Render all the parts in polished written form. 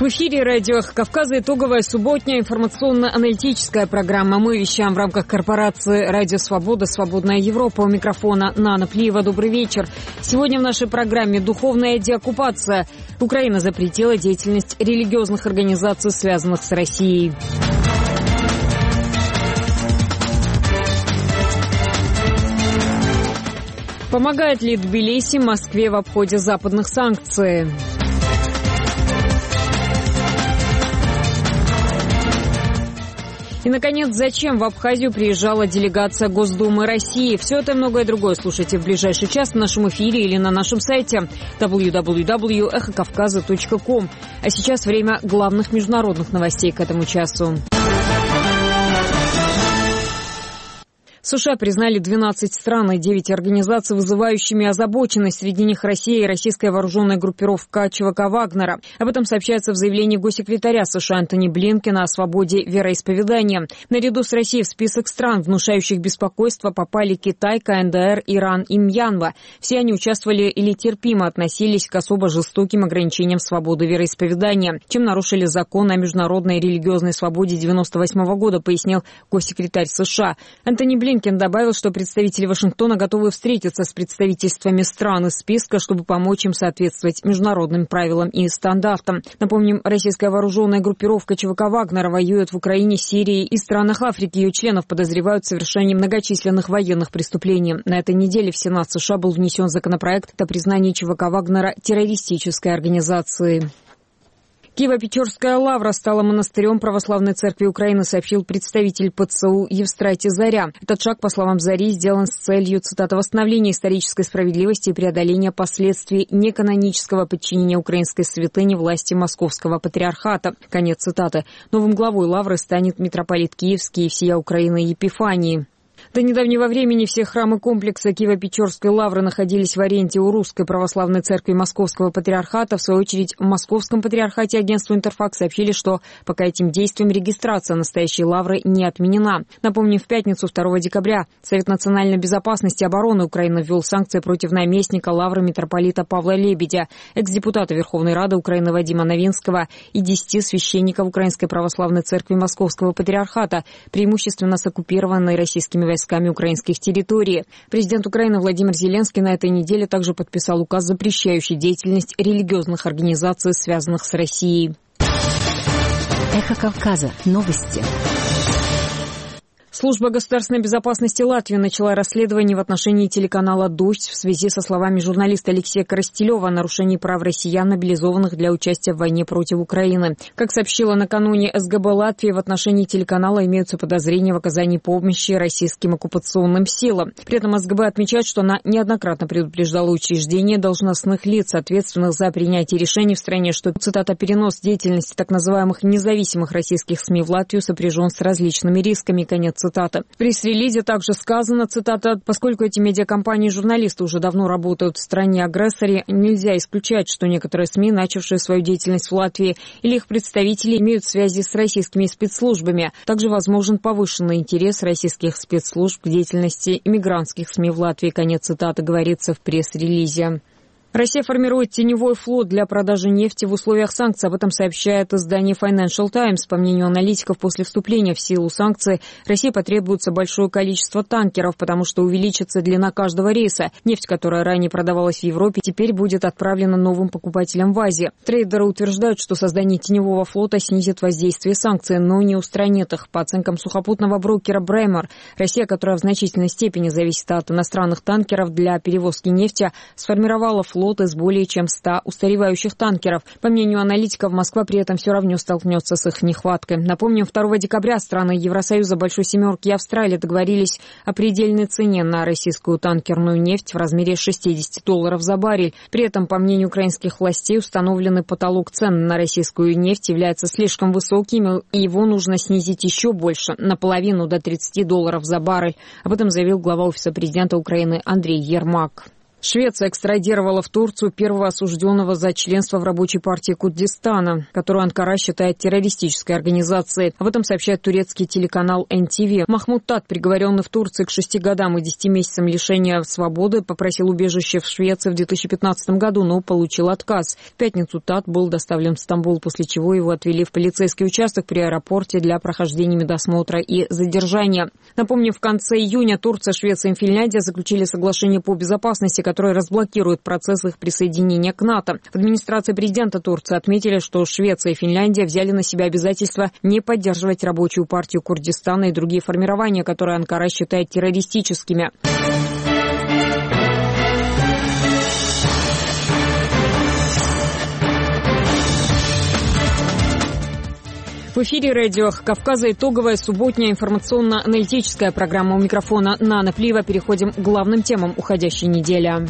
В эфире радио «Эхо Кавказа» итоговая субботняя информационно-аналитическая программа. Мы вещаем в рамках корпорации «Радио Свобода. Свободная Европа». У микрофона Нана Плиева. Добрый вечер. Сегодня в нашей программе «Духовная деоккупация». Украина запретила деятельность религиозных организаций, связанных с Россией. Помогает ли Тбилиси Москве в обходе западных санкций? И, наконец, зачем в Абхазию приезжала делегация Госдумы России? Все это и многое другое слушайте в ближайший час в нашем эфире или на нашем сайте www.эхокавказа.ком. А сейчас время главных международных новостей к этому часу. США признали 12 стран и 9 организаций, вызывающими озабоченность. Среди них Россия и российская вооруженная группировка ЧВК «Вагнера». Об этом сообщается в заявлении госсекретаря США Антони Блинкена о свободе вероисповедания. Наряду с Россией в список стран, внушающих беспокойство, попали Китай, КНДР, Иран и Мьянма. Все они участвовали или терпимо относились к особо жестоким ограничениям свободы вероисповедания, чем нарушили закон о международной религиозной свободе 1998 года, пояснил госсекретарь США. Антони Блинкен добавил, что представители Вашингтона готовы встретиться с представительствами стран из списка, чтобы помочь им соответствовать международным правилам и стандартам. Напомним, российская вооруженная группировка ЧВК «Вагнера» воюет в Украине, Сирии и странах Африки. Ее членов подозревают в совершении многочисленных военных преступлений. На этой неделе в Сенат США был внесен законопроект о признании ЧВК «Вагнера» террористической организацией. Киево-Печорская лавра стала монастырем Православной Церкви Украины, сообщил представитель ПЦУ Евстратий Заря. Этот шаг, по словам Зари, сделан с целью, цитата, «восстановления исторической справедливости и преодоления последствий неканонического подчинения украинской святыни власти Московского патриархата». Конец цитаты. Новым главой лавры станет митрополит Киевский и всея Украины Епифаний. До недавнего времени все храмы комплекса Киево-Печорской лавры находились в аренде у Русской Православной Церкви Московского Патриархата. В свою очередь, в Московском Патриархате агентству «Интерфакс» сообщили, что пока этим действием регистрация настоящей лавры не отменена. Напомним, в пятницу 2 декабря Совет национальной безопасности и обороны Украины ввел санкции против наместника лавры митрополита Павла Лебедя, экс-депутата Верховной Рады Украины Вадима Новинского и 10 священников Украинской Православной Церкви Московского Патриархата, преимущественно с оккупированной российскими войсками украинских территорий. Президент Украины Владимир Зеленский на этой неделе также подписал указ, запрещающий деятельность религиозных организаций, связанных с Россией. Эхо Кавказа. Новости. Служба государственной безопасности Латвии начала расследование в отношении телеканала «Дождь» в связи со словами журналиста Алексея Коростелева о нарушении прав россиян, мобилизованных для участия в войне против Украины. Как сообщила накануне СГБ Латвии, в отношении телеканала имеются подозрения в оказании помощи российским оккупационным силам. При этом СГБ отмечает, что она неоднократно предупреждала учреждения должностных лиц, ответственных за принятие решений в стране, что, цитата, «перенос деятельности так называемых независимых российских СМИ в Латвию сопряжен с различными рисками», конец цитата. В пресс-релизе также сказано, цитата, «поскольку эти медиакомпании и журналисты уже давно работают в стране-агрессоре, нельзя исключать, что некоторые СМИ, начавшие свою деятельность в Латвии, или их представители имеют связи с российскими спецслужбами. Также возможен повышенный интерес российских спецслужб к деятельности иммигрантских СМИ в Латвии», конец цитаты, говорится в пресс-релизе. Россия формирует теневой флот для продажи нефти в условиях санкций. Об этом сообщает издание Financial Times. По мнению аналитиков, после вступления в силу санкций России потребуется большое количество танкеров, потому что увеличится длина каждого рейса. Нефть, которая ранее продавалась в Европе, теперь будет отправлена новым покупателям в Азии. Трейдеры утверждают, что создание теневого флота снизит воздействие санкций, но не устранит их. По оценкам сухопутного брокера Braemar, Россия, которая в значительной степени зависит от иностранных танкеров для перевозки нефти, сформировала флот из более чем 100 устаревающих танкеров. По мнению аналитиков, Москва при этом все равно столкнется с их нехваткой. Напомним, 2 декабря страны Евросоюза, Большой Семерки и Австралии договорились о предельной цене на российскую танкерную нефть в размере $60 за баррель. При этом, по мнению украинских властей, установленный потолок цен на российскую нефть является слишком высоким, и его нужно снизить еще больше, наполовину, до $30 за баррель. Об этом заявил глава Офиса президента Украины Андрей Ермак. Швеция экстрадировала в Турцию первого осужденного за членство в Рабочей партии Курдистана, которую Анкара считает террористической организацией. Об этом сообщает турецкий телеканал NTV. Махмуд Тат, приговоренный в Турции к 6 годам и 10 месяцам лишения свободы, попросил убежище в Швеции в 2015 году, но получил отказ. В пятницу Тат был доставлен в Стамбул, после чего его отвели в полицейский участок при аэропорте для прохождения медосмотра и задержания. Напомню, в конце июня Турция, Швеция и Финляндия заключили соглашение по безопасности, который разблокирует процесс их присоединения к НАТО. В администрации президента Турции отметили, что Швеция и Финляндия взяли на себя обязательство не поддерживать Рабочую партию Курдистана и другие формирования, которые Анкара считает террористическими. В эфире радио Кавказа итоговая субботняя информационно-аналитическая программа. У микрофона Нана Плива. Переходим к главным темам уходящей недели.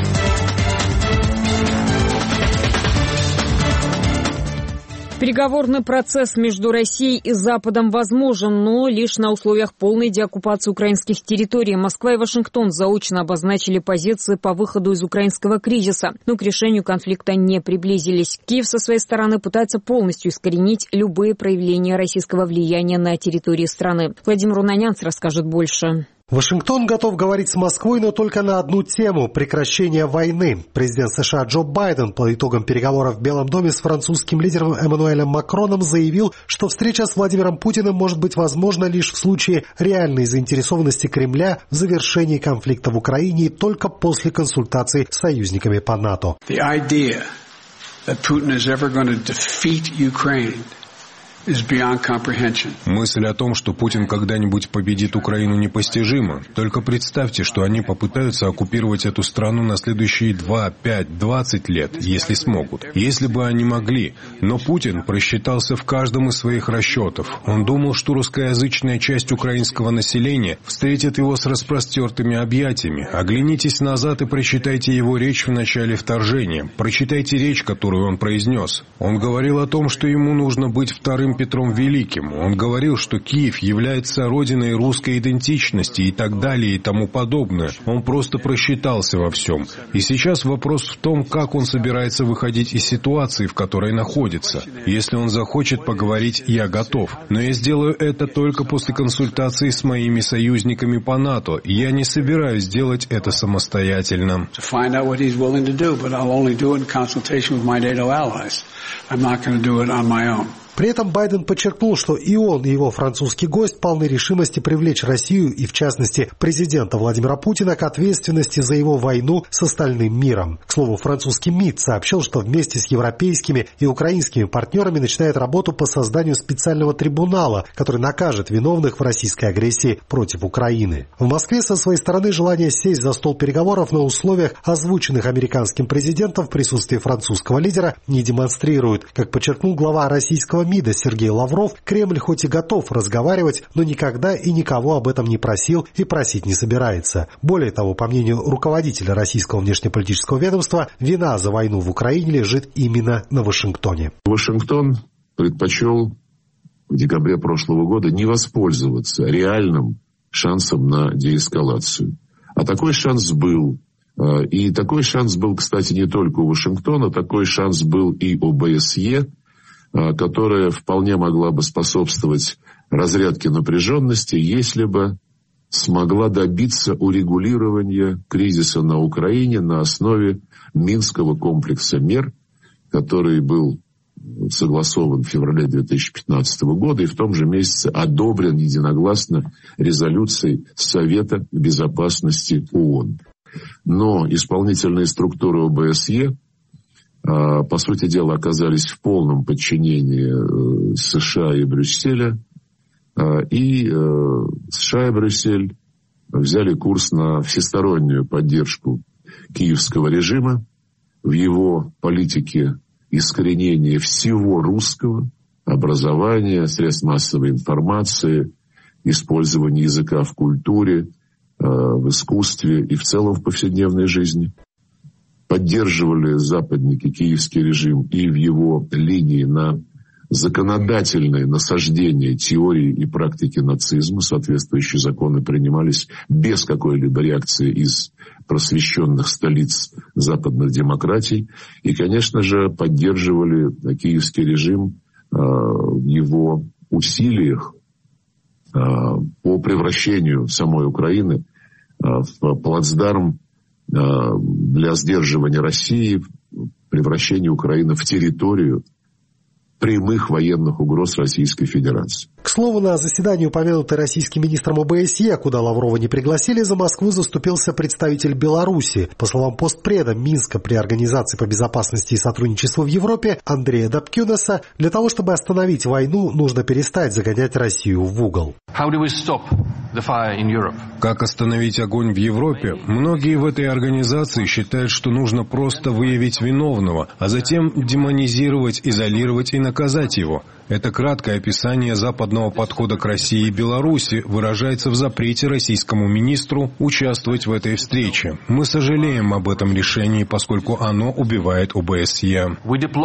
Переговорный процесс между Россией и Западом возможен, но лишь на условиях полной деоккупации украинских территорий. Москва и Вашингтон заочно обозначили позиции по выходу из украинского кризиса, но к решению конфликта не приблизились. Киев со своей стороны пытается полностью искоренить любые проявления российского влияния на территории страны. Владимир Унанянц расскажет больше. Вашингтон готов говорить с Москвой, но только на одну тему – прекращение войны. Президент США Джо Байден по итогам переговоров в Белом доме с французским лидером Эммануэлем Макроном заявил, что встреча с Владимиром Путиным может быть возможна лишь в случае реальной заинтересованности Кремля в завершении конфликта в Украине и только после консультаций с союзниками по НАТО. Мысль о том, что Путин когда-нибудь победит Украину, непостижима. Только представьте, что они попытаются оккупировать эту страну на следующие 2, 5, 20 лет, если смогут. Если бы они могли. Но Путин просчитался в каждом из своих расчетов. Он думал, что русскоязычная часть украинского населения встретит его с распростертыми объятиями. Оглянитесь назад и прочитайте его речь в начале вторжения. Прочитайте речь, которую он произнес. Он говорил о том, что ему нужно быть вторым Петром Великим. Он говорил, что Киев является родиной русской идентичности и так далее и тому подобное. Он просто просчитался во всем. И сейчас вопрос в том, как он собирается выходить из ситуации, в которой находится. Если он захочет поговорить, я готов. Но я сделаю это только после консультации с моими союзниками по НАТО. Я не собираюсь делать это самостоятельно. При этом Байден подчеркнул, что и он, и его французский гость полны решимости привлечь Россию и, в частности, президента Владимира Путина к ответственности за его войну с остальным миром. К слову, французский МИД сообщил, что вместе с европейскими и украинскими партнерами начинает работу по созданию специального трибунала, который накажет виновных в российской агрессии против Украины. В Москве со своей стороны желание сесть за стол переговоров на условиях, озвученных американским президентом в присутствии французского лидера, не демонстрирует. Как подчеркнул глава российского МИДа Сергей Лавров, Кремль хоть и готов разговаривать, но никогда и никого об этом не просил и просить не собирается. Более того, по мнению руководителя российского внешнеполитического ведомства, вина за войну в Украине лежит именно на Вашингтоне. Вашингтон предпочел в декабре прошлого года не воспользоваться реальным шансом на деэскалацию. А такой шанс был. И такой шанс был, кстати, не только у Вашингтона, такой шанс был и у ОБСЕ, которая вполне могла бы способствовать разрядке напряженности, если бы смогла добиться урегулирования кризиса на Украине на основе Минского комплекса мер, который был согласован в феврале 2015 года и в том же месяце одобрен единогласно резолюцией Совета Безопасности ООН. Но исполнительные структуры ОБСЕ, по сути дела, оказались в полном подчинении США и Брюсселя. И США и Брюссель взяли курс на всестороннюю поддержку киевского режима в его политике искоренения всего русского, образования, средств массовой информации, использования языка в культуре, в искусстве и в целом в повседневной жизни. Поддерживали западники киевский режим и в его линии на законодательное насаждение теории и практики нацизма. Соответствующие законы принимались без какой-либо реакции из просвещенных столиц западных демократий. И, конечно же, поддерживали киевский режим в его усилиях по превращению самой Украины в плацдарм для сдерживания России, превращения Украины в территорию прямых военных угроз Российской Федерации. К слову, на заседании, упомянутой российским министром ОБСЕ, куда Лаврова не пригласили, за Москву заступился представитель Беларуси. По словам постпреда Минска при Организации по безопасности и сотрудничеству в Европе Андрея Дабкюнеса, для того, чтобы остановить войну, нужно перестать загонять Россию в угол. Как остановить огонь в Европе? Многие в этой организации считают, что нужно просто выявить виновного, а затем демонизировать, изолировать и наказать его. Это краткое описание западного подхода к России и Беларуси выражается в запрете российскому министру участвовать в этой встрече. Мы сожалеем об этом решении, поскольку оно убивает ОБСЕ.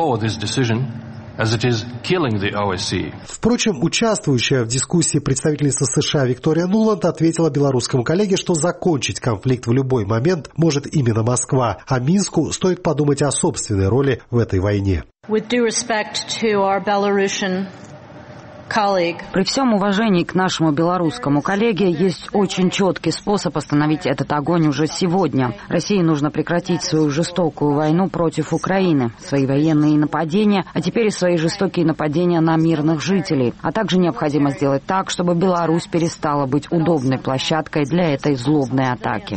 Впрочем, участвующая в дискуссии представительница США Виктория Нуланд ответила белорусскому коллеге, что закончить конфликт в любой момент может именно Москва, а Минску стоит подумать о собственной роли в этой войне. При всем уважении к нашему белорусскому коллеге есть очень четкий способ остановить этот огонь уже сегодня. России нужно прекратить свою жестокую войну против Украины, свои военные нападения, а теперь и свои жестокие нападения на мирных жителей. А также необходимо сделать так, чтобы Беларусь перестала быть удобной площадкой для этой злобной атаки.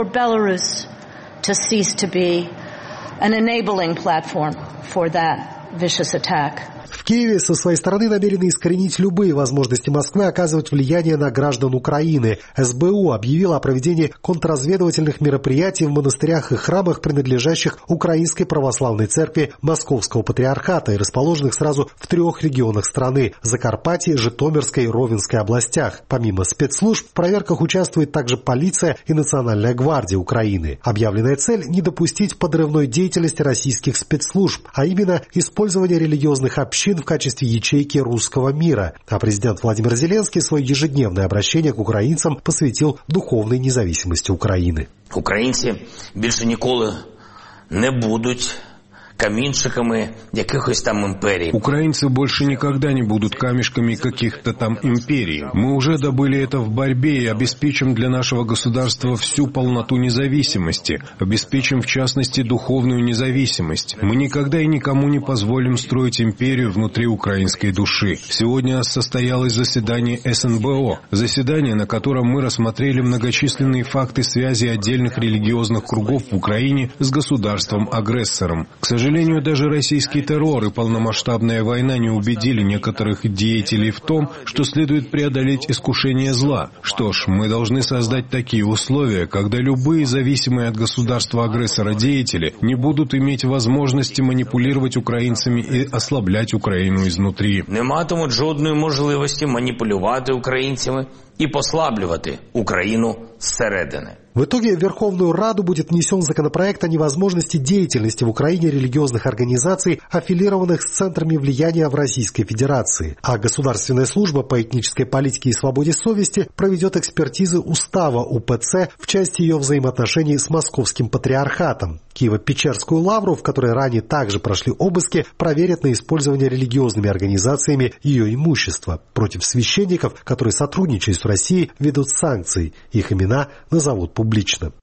В Киеве со своей стороны намерены искоренить любые возможности Москвы оказывать влияние на граждан Украины. СБУ объявила о проведении контрразведывательных мероприятий в монастырях и храмах, принадлежащих Украинской Православной Церкви Московского Патриархата и расположенных сразу в 3 регионах страны – Закарпатье, Житомирской и Ровенской областях. Помимо спецслужб, в проверках участвует также полиция и Национальная гвардия Украины. Объявленная цель – не допустить подрывной деятельности российских спецслужб, а именно использование религиозных общин в качестве ячейки русского мира. А президент Владимир Зеленский свое ежедневное обращение к украинцам посвятил духовной независимости України. Українці більше ніколи не будуть камінчиками якихось там империй. Украинцы больше никогда не будут камешками каких-то там империй. Мы уже добыли это в борьбе и обеспечим для нашего государства всю полноту независимости, обеспечим в частности духовную независимость. Мы никогда и никому не позволим строить империю внутри украинской души. Сегодня состоялось заседание СНБО, заседание, на котором мы рассмотрели многочисленные факты связи отдельных религиозных кругов в Украине с государством-агрессором. К сожалению, даже российский террор и полномасштабная война не убедили некоторых деятелей в том, что следует преодолеть искушение зла. Что ж, мы должны создать такие условия, когда любые зависимые от государства-агрессора деятели не будут иметь возможности манипулировать украинцами и ослаблять Украину изнутри. Не матимуть жодної можливості маніпулювати українцями і послаблювати Україну зсередини. В итоге в Верховную Раду будет внесен законопроект о невозможности деятельности в Украине религиозных организаций, аффилированных с центрами влияния в Российской Федерации. А Государственная служба по этнической политике и свободе совести проведет экспертизы устава УПЦ в части ее взаимоотношений с Московским Патриархатом. Киево-Печерскую лавру, в которой ранее также прошли обыски, проверят на использование религиозными организациями ее имущества. Против священников, которые сотрудничают с Россией, ведут санкции. Их имена назовут публично.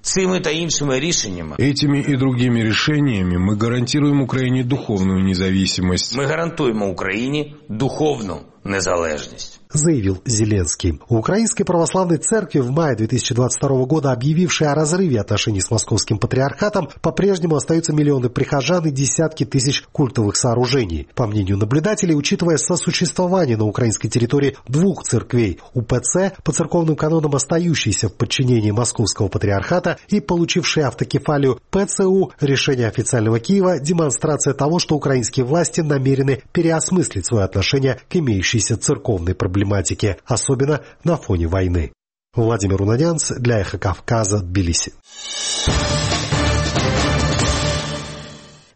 Этими и другими решениями мы гарантируем Украине духовную независимость. Мы гарантуем Украине духовную незалежность, заявил Зеленский. У Украинской Православной Церкви в мае 2022 года, объявившей о разрыве отношений с Московским Патриархатом, по-прежнему остаются миллионы прихожан и десятки тысяч культовых сооружений. По мнению наблюдателей, учитывая сосуществование на украинской территории 2 церквей – УПЦ, по церковным канонам остающейся в подчинении Московского Патриархата, и получившей автокефалию ПЦУ, решение официального Киева – демонстрация того, что украинские власти намерены переосмыслить свое отношение к имеющейся церковной проблематике, особенно на фоне войны. Владимир Унанянц для «Эхо Кавказа», Тбилиси.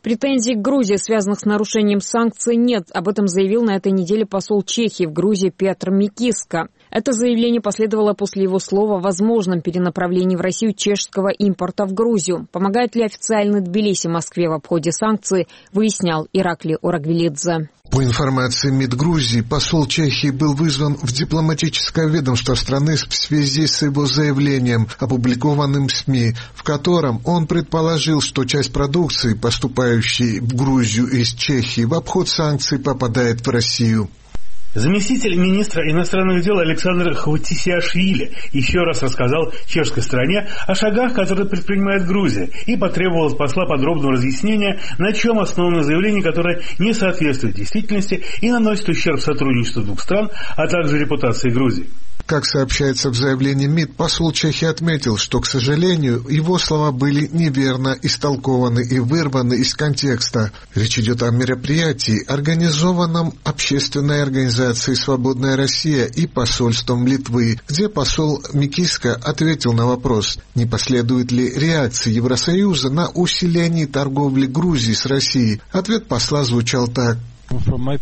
Претензий к Грузии, связанных с нарушением санкций, нет. Об этом заявил на этой неделе посол Чехии в Грузии Петр Микиска. Это заявление последовало после его слова о возможном перенаправлении в Россию чешского импорта в Грузию. Помогает ли официальный Тбилиси Москве в обходе санкций, выяснял Ираклий Орагвелидзе. По информации МИД Грузии, посол Чехии был вызван в дипломатическое ведомство страны в связи с его заявлением, опубликованным в СМИ, в котором он предположил, что часть продукции, поступающей в Грузию из Чехии, в обход санкций попадает в Россию. Заместитель министра иностранных дел Александр Хватисиашвили еще раз рассказал чешской стороне о шагах, которые предпринимает Грузия, и потребовал от посла подробного разъяснения, на чем основано заявление, которое не соответствует действительности и наносит ущерб сотрудничеству двух стран, а также репутации Грузии. Как сообщается в заявлении МИД, посол Чехии отметил, что, к сожалению, его слова были неверно истолкованы и вырваны из контекста. Речь идет о мероприятии, организованном общественной организацией «Свободная Россия» и посольством Литвы, где посол Микиска ответил на вопрос, не последует ли реакции Евросоюза на усиление торговли Грузии с Россией. Ответ посла звучал так. С моей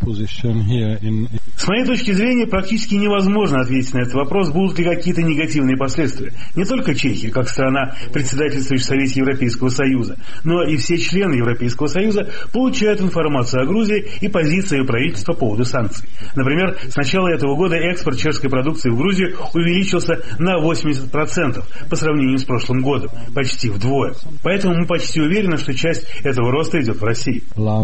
точки зрения, практически невозможно ответить на этот вопрос, будут ли какие-то негативные последствия. Не только Чехия, как страна, председательствующая в Совете Европейского Союза, но и все члены Европейского Союза получают информацию о Грузии и позиции ее правительства по поводу санкций. Например, с начала этого года экспорт чешской продукции в Грузию увеличился на 80% по сравнению с прошлым годом, почти вдвое. Поэтому мы почти уверены, что часть этого роста идет в России.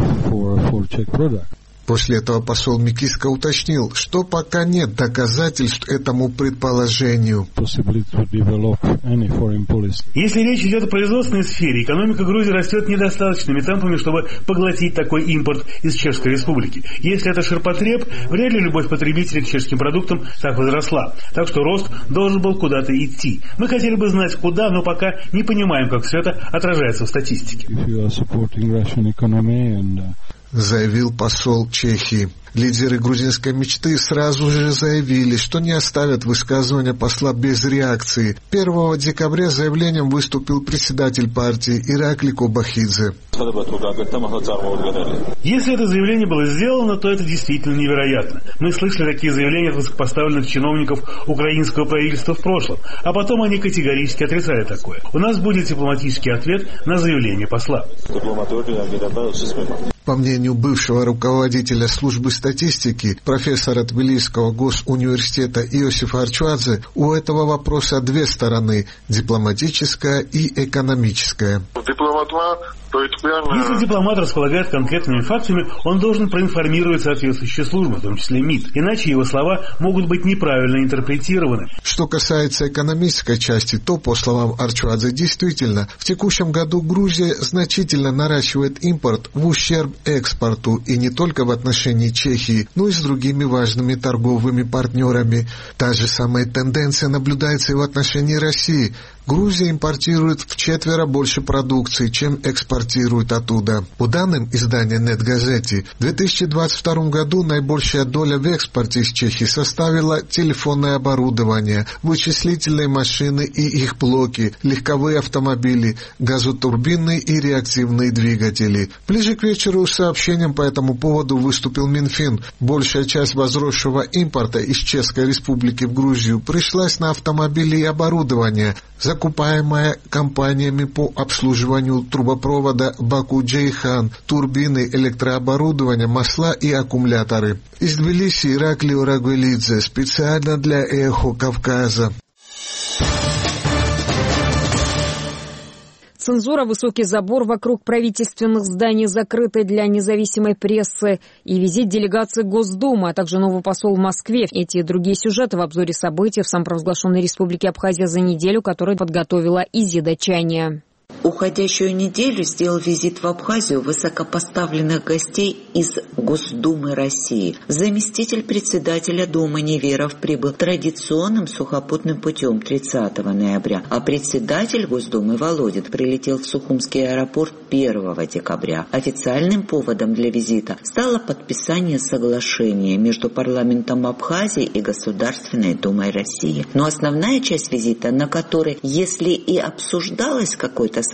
После этого посол Микиска уточнил, что пока нет доказательств этому предположению. Если речь идет о производственной сфере, экономика Грузии растет недостаточными темпами, чтобы поглотить такой импорт из Чешской Республики. Если это ширпотреб, вряд ли любовь потребителей к чешским продуктам так возросла. Так что рост должен был куда-то идти. Мы хотели бы знать, куда, но пока не понимаем, как все это отражается в статистике. Заявил посол Чехии. Лидеры грузинской мечты сразу же заявили, что не оставят высказывания посла без реакции. 1 декабря с заявлением выступил председатель партии Ираклий Кобахидзе. Если это заявление было сделано, то это действительно невероятно. Мы слышали такие заявления от высокопоставленных чиновников украинского правительства в прошлом, а потом они категорически отрицали такое. У нас будет дипломатический ответ на заявление посла. По мнению бывшего руководителя службы статистики, профессора Тбилисского госуниверситета Иосифа Арчвадзе, у этого вопроса две стороны – дипломатическая и экономическая. Если дипломат располагает конкретными фактами, он должен проинформировать соответствующие службы, в том числе МИД. Иначе его слова могут быть неправильно интерпретированы. Что касается экономической части, то, по словам Арчвадзе, действительно, в текущем году Грузия значительно наращивает импорт в ущерб экспорту, и не только в отношении Чехии, но и с другими важными торговыми партнерами. Та же самая тенденция наблюдается и в отношении России. Грузия импортирует вчетверо больше продукции, чем экспортирует оттуда. По данным издания «Нет-Газети», в 2022 году наибольшая доля в экспорте из Чехии составила телефонное оборудование, вычислительные машины и их блоки, легковые автомобили, газотурбинные и реактивные двигатели. Ближе к вечеру с сообщением по этому поводу выступил Минфин. Большая часть возросшего импорта из Чешской Республики в Грузию пришлась на автомобили и оборудование, закупаемое компаниями по обслуживанию трубопровода Баку-Джейхан, турбины, электрооборудование, масла и аккумуляторы. Из Тбилиси Ираклий Орагвелидзе, специально для «Эхо Кавказа». Цензура, высокий забор вокруг правительственных зданий, закрытый для независимой прессы, и визит делегации Госдумы, а также новый посол в Москве. Эти и другие сюжеты в обзоре событий в самопровозглашенной Республике Абхазия за неделю, которую подготовила Изида Чания. Уходящую неделю сделал визит в Абхазию высокопоставленных гостей из Госдумы России. Заместитель председателя Думы Неверов прибыл традиционным сухопутным путем 30 ноября, а председатель Госдумы Володин прилетел в Сухумский аэропорт 1 декабря. Официальным поводом для визита стало подписание соглашения между парламентом Абхазии и Государственной Думой России. Но основная часть визита, на которой, если и обсуждалось какое-то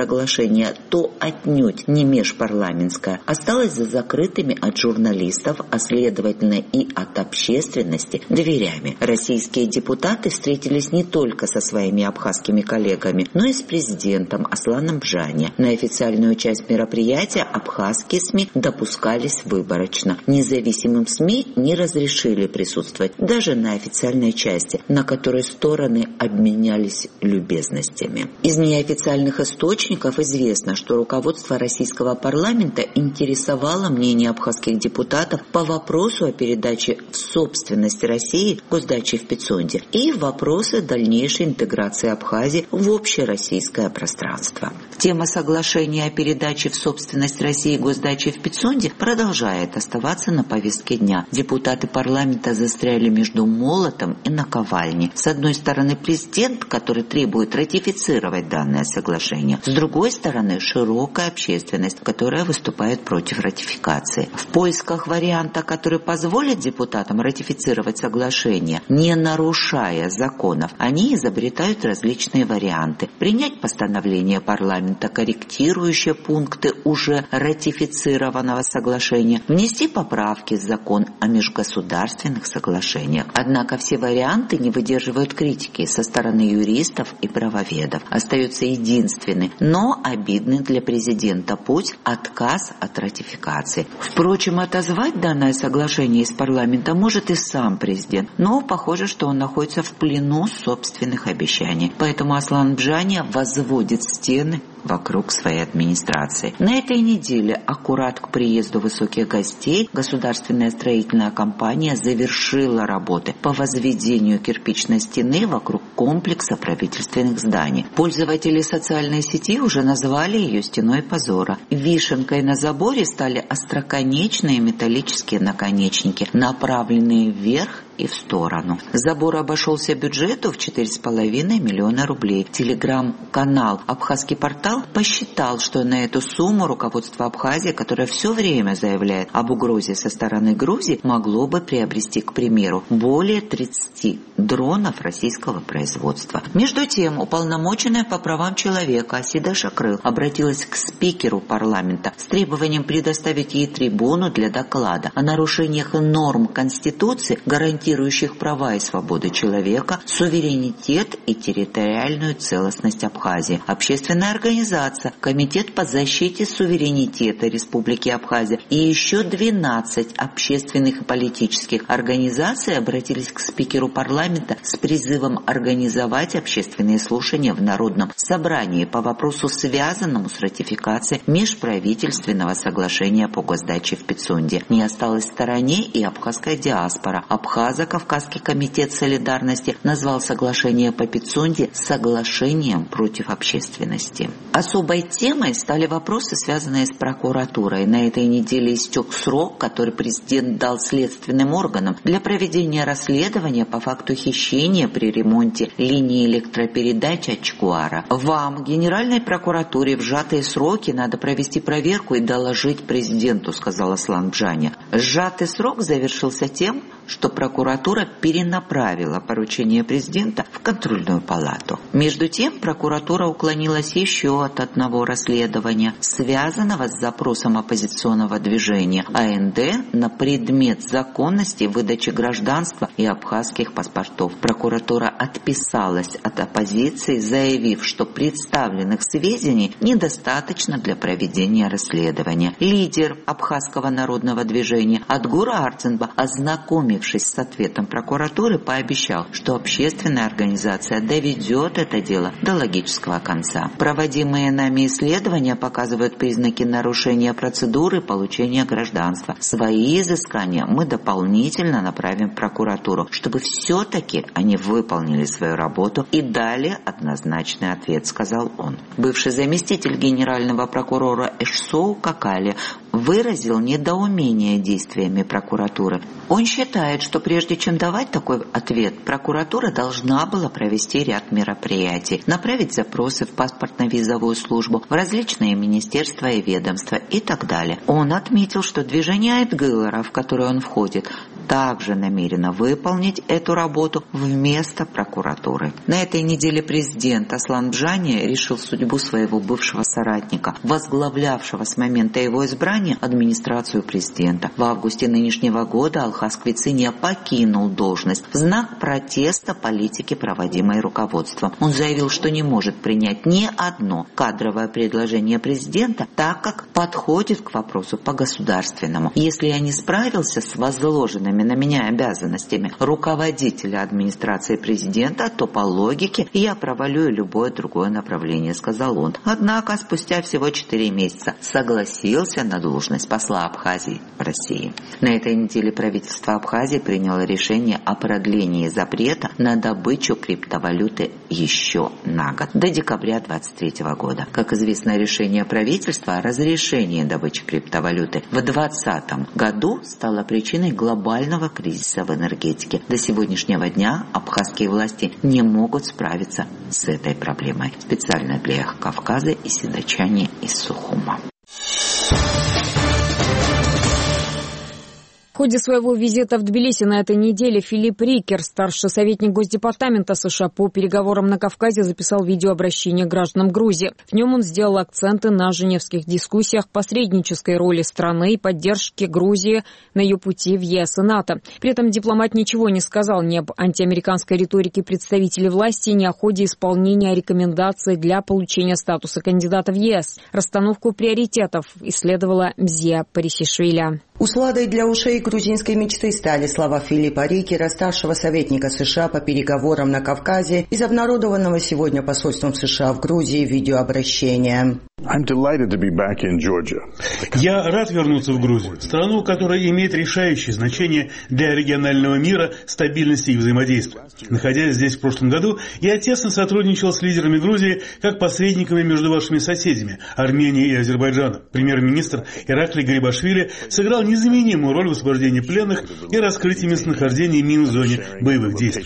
соглашение, то отнюдь не межпарламентское, осталось за закрытыми от журналистов, а следовательно и от общественности, дверями. Российские депутаты встретились не только со своими абхазскими коллегами, но и с президентом Асланом Бжани. На официальную часть мероприятия абхазские СМИ допускались выборочно. Независимым СМИ не разрешили присутствовать даже на официальной части, на которой стороны обменялись любезностями. Из неофициальных источников известно, что руководство российского парламента интересовало мнение абхазских депутатов по вопросу о передаче в собственность России госдачи в Пицунде и вопросы дальнейшей интеграции Абхазии в общероссийское пространство. Тема соглашения о передаче в собственность России госдачи в Пицунде продолжает оставаться на повестке дня. Депутаты парламента застряли между молотом и наковальней. С одной стороны, президент, который требует ратифицировать данное соглашение. С другой стороны, широкая общественность, которая выступает против ратификации. В поисках варианта, который позволит депутатам ратифицировать соглашение, не нарушая законов, они изобретают различные варианты. Принять постановление парламента, корректирующее пункты уже ратифицированного соглашения, внести поправки в закон о межгосударственных соглашениях. Однако все варианты не выдерживают критики со стороны юристов и правоведов. Остается единственный, но обидный для президента путь – отказ от ратификации. Впрочем, отозвать данное соглашение из парламента может и сам президент, но похоже, что он находится в плену собственных обещаний. Поэтому Аслан Бжани возводит стены вокруг своей администрации. На этой неделе, аккурат к приезду высоких гостей, государственная строительная компания завершила работы по возведению кирпичной стены вокруг комплекса правительственных зданий. Пользователи социальной сети уже назвали ее стеной позора. Вишенкой на заборе стали остроконечные металлические наконечники, направленные вверх и в сторону. Забор обошелся бюджету в 4,5 миллиона рублей. Телеграм-канал «Абхазский портал» посчитал, что на эту сумму руководство Абхазии, которое все время заявляет об угрозе со стороны Грузии, могло бы приобрести, к примеру, более 30 дронов российского производства. Между тем, уполномоченная по правам человека Асида Шакрыл обратилась к спикеру парламента с требованием предоставить ей трибуну для доклада о нарушениях норм Конституции, гарантирующих права и свободы человека, суверенитет и территориальную целостность Абхазии. Общественная организация «Комитет по защите суверенитета Республики Абхазия» и еще 12 общественных и политических организаций обратились к спикеру парламента с призывом организовать общественные слушания в Народном собрании по вопросу, связанному с ратификацией межправительственного соглашения по госдаче в Пицунде. Не осталась в стороне и абхазская диаспора. Абхазо-Кавказский комитет солидарности назвал соглашение по Пицунде соглашением против общественности. Особой темой стали вопросы, связанные с прокуратурой. На этой неделе истек срок, который президент дал следственным органам для проведения расследования по факту хищения при ремонте линии электропередач Ачкуара. Вам, Генеральной прокуратуре, в сжатые сроки надо провести проверку и доложить президенту, сказал Аслан Бжани. Сжатый срок завершился тем, что прокуратура перенаправила поручение президента в контрольную палату. Между тем, прокуратура уклонилась еще от одного расследования, связанного с запросом оппозиционного движения АНД на предмет законности выдачи гражданства и абхазских паспортов. Прокуратура отписалась от оппозиции, заявив, что представленных сведений недостаточно для проведения расследования. Лидер абхазского народного движения Адгур Арцинба, ознакомившись с ответом прокуратуры, пообещал, что общественная организация доведет это дело до логического конца. Проводимые нами исследования показывают признаки нарушения процедуры получения гражданства. Свои изыскания мы дополнительно направим в прокуратуру, чтобы все-таки они выполнили свою работу и дали однозначный ответ, сказал он. Бывший заместитель генерального прокурора Эшсоу Какали выразил недоумение действиями прокуратуры. Он считает, что прежде чем давать такой ответ, прокуратура должна была провести ряд мероприятий, направить запросы в паспортно-визовую службу, в различные министерства и ведомства и так далее. Он отметил, что движение Айтгылара, в которое он входит, также намерена выполнить эту работу вместо прокуратуры. На этой неделе президент Аслан Бжани решил судьбу своего бывшего соратника, возглавлявшего с момента его избрания администрацию президента. В августе нынешнего года Алхас Квициния покинул должность в знак протеста политики, проводимой руководством. Он заявил, что не может принять ни одно кадровое предложение президента, так как подходит к вопросу по государственному. Если я не справился с возложенными на меня обязанностями руководителя администрации президента, то по логике я провалю любое другое направление, сказал он. Однако спустя всего 4 месяца согласился на должность посла Абхазии в России. На этой неделе правительство Абхазии приняло решение о продлении запрета на добычу криптовалюты еще на год, до декабря 2023 года. Как известно, решение правительства о разрешении добычи криптовалюты в 2020 году стало причиной глобального кризиса в энергетике. До сегодняшнего дня абхазские власти не могут справиться с этой проблемой. Специально для Эхо Кавказа и седочане из Сухума. В ходе своего визита в Тбилиси на этой неделе Филипп Рикер, старший советник Госдепартамента США по переговорам на Кавказе, записал видеообращение к гражданам Грузии. В нем он сделал акценты на женевских дискуссиях, посреднической роли страны и поддержке Грузии на ее пути в ЕС и НАТО. При этом дипломат ничего не сказал ни об антиамериканской риторике представителей власти, ни о ходе исполнения рекомендаций для получения статуса кандидата в ЕС. Расстановку приоритетов исследовала Мзия Парисишвили. Усладой для ушей грузинской мечты стали слова Филиппа Рикера, старшего советника США по переговорам на Кавказе, из обнародованного сегодня посольством США в Грузии видеообращения. Я рад вернуться в Грузию, страну, которая имеет решающее значение для регионального мира, стабильности и взаимодействия. Находясь здесь в прошлом году, я тесно сотрудничал с лидерами Грузии как посредниками между вашими соседями Арменией и Азербайджаном. Премьер-министр Ираклий Гарибашвили сыграл незаменимую роль в освобождении пленных и раскрытии местонахождения мин в зоне боевых действий.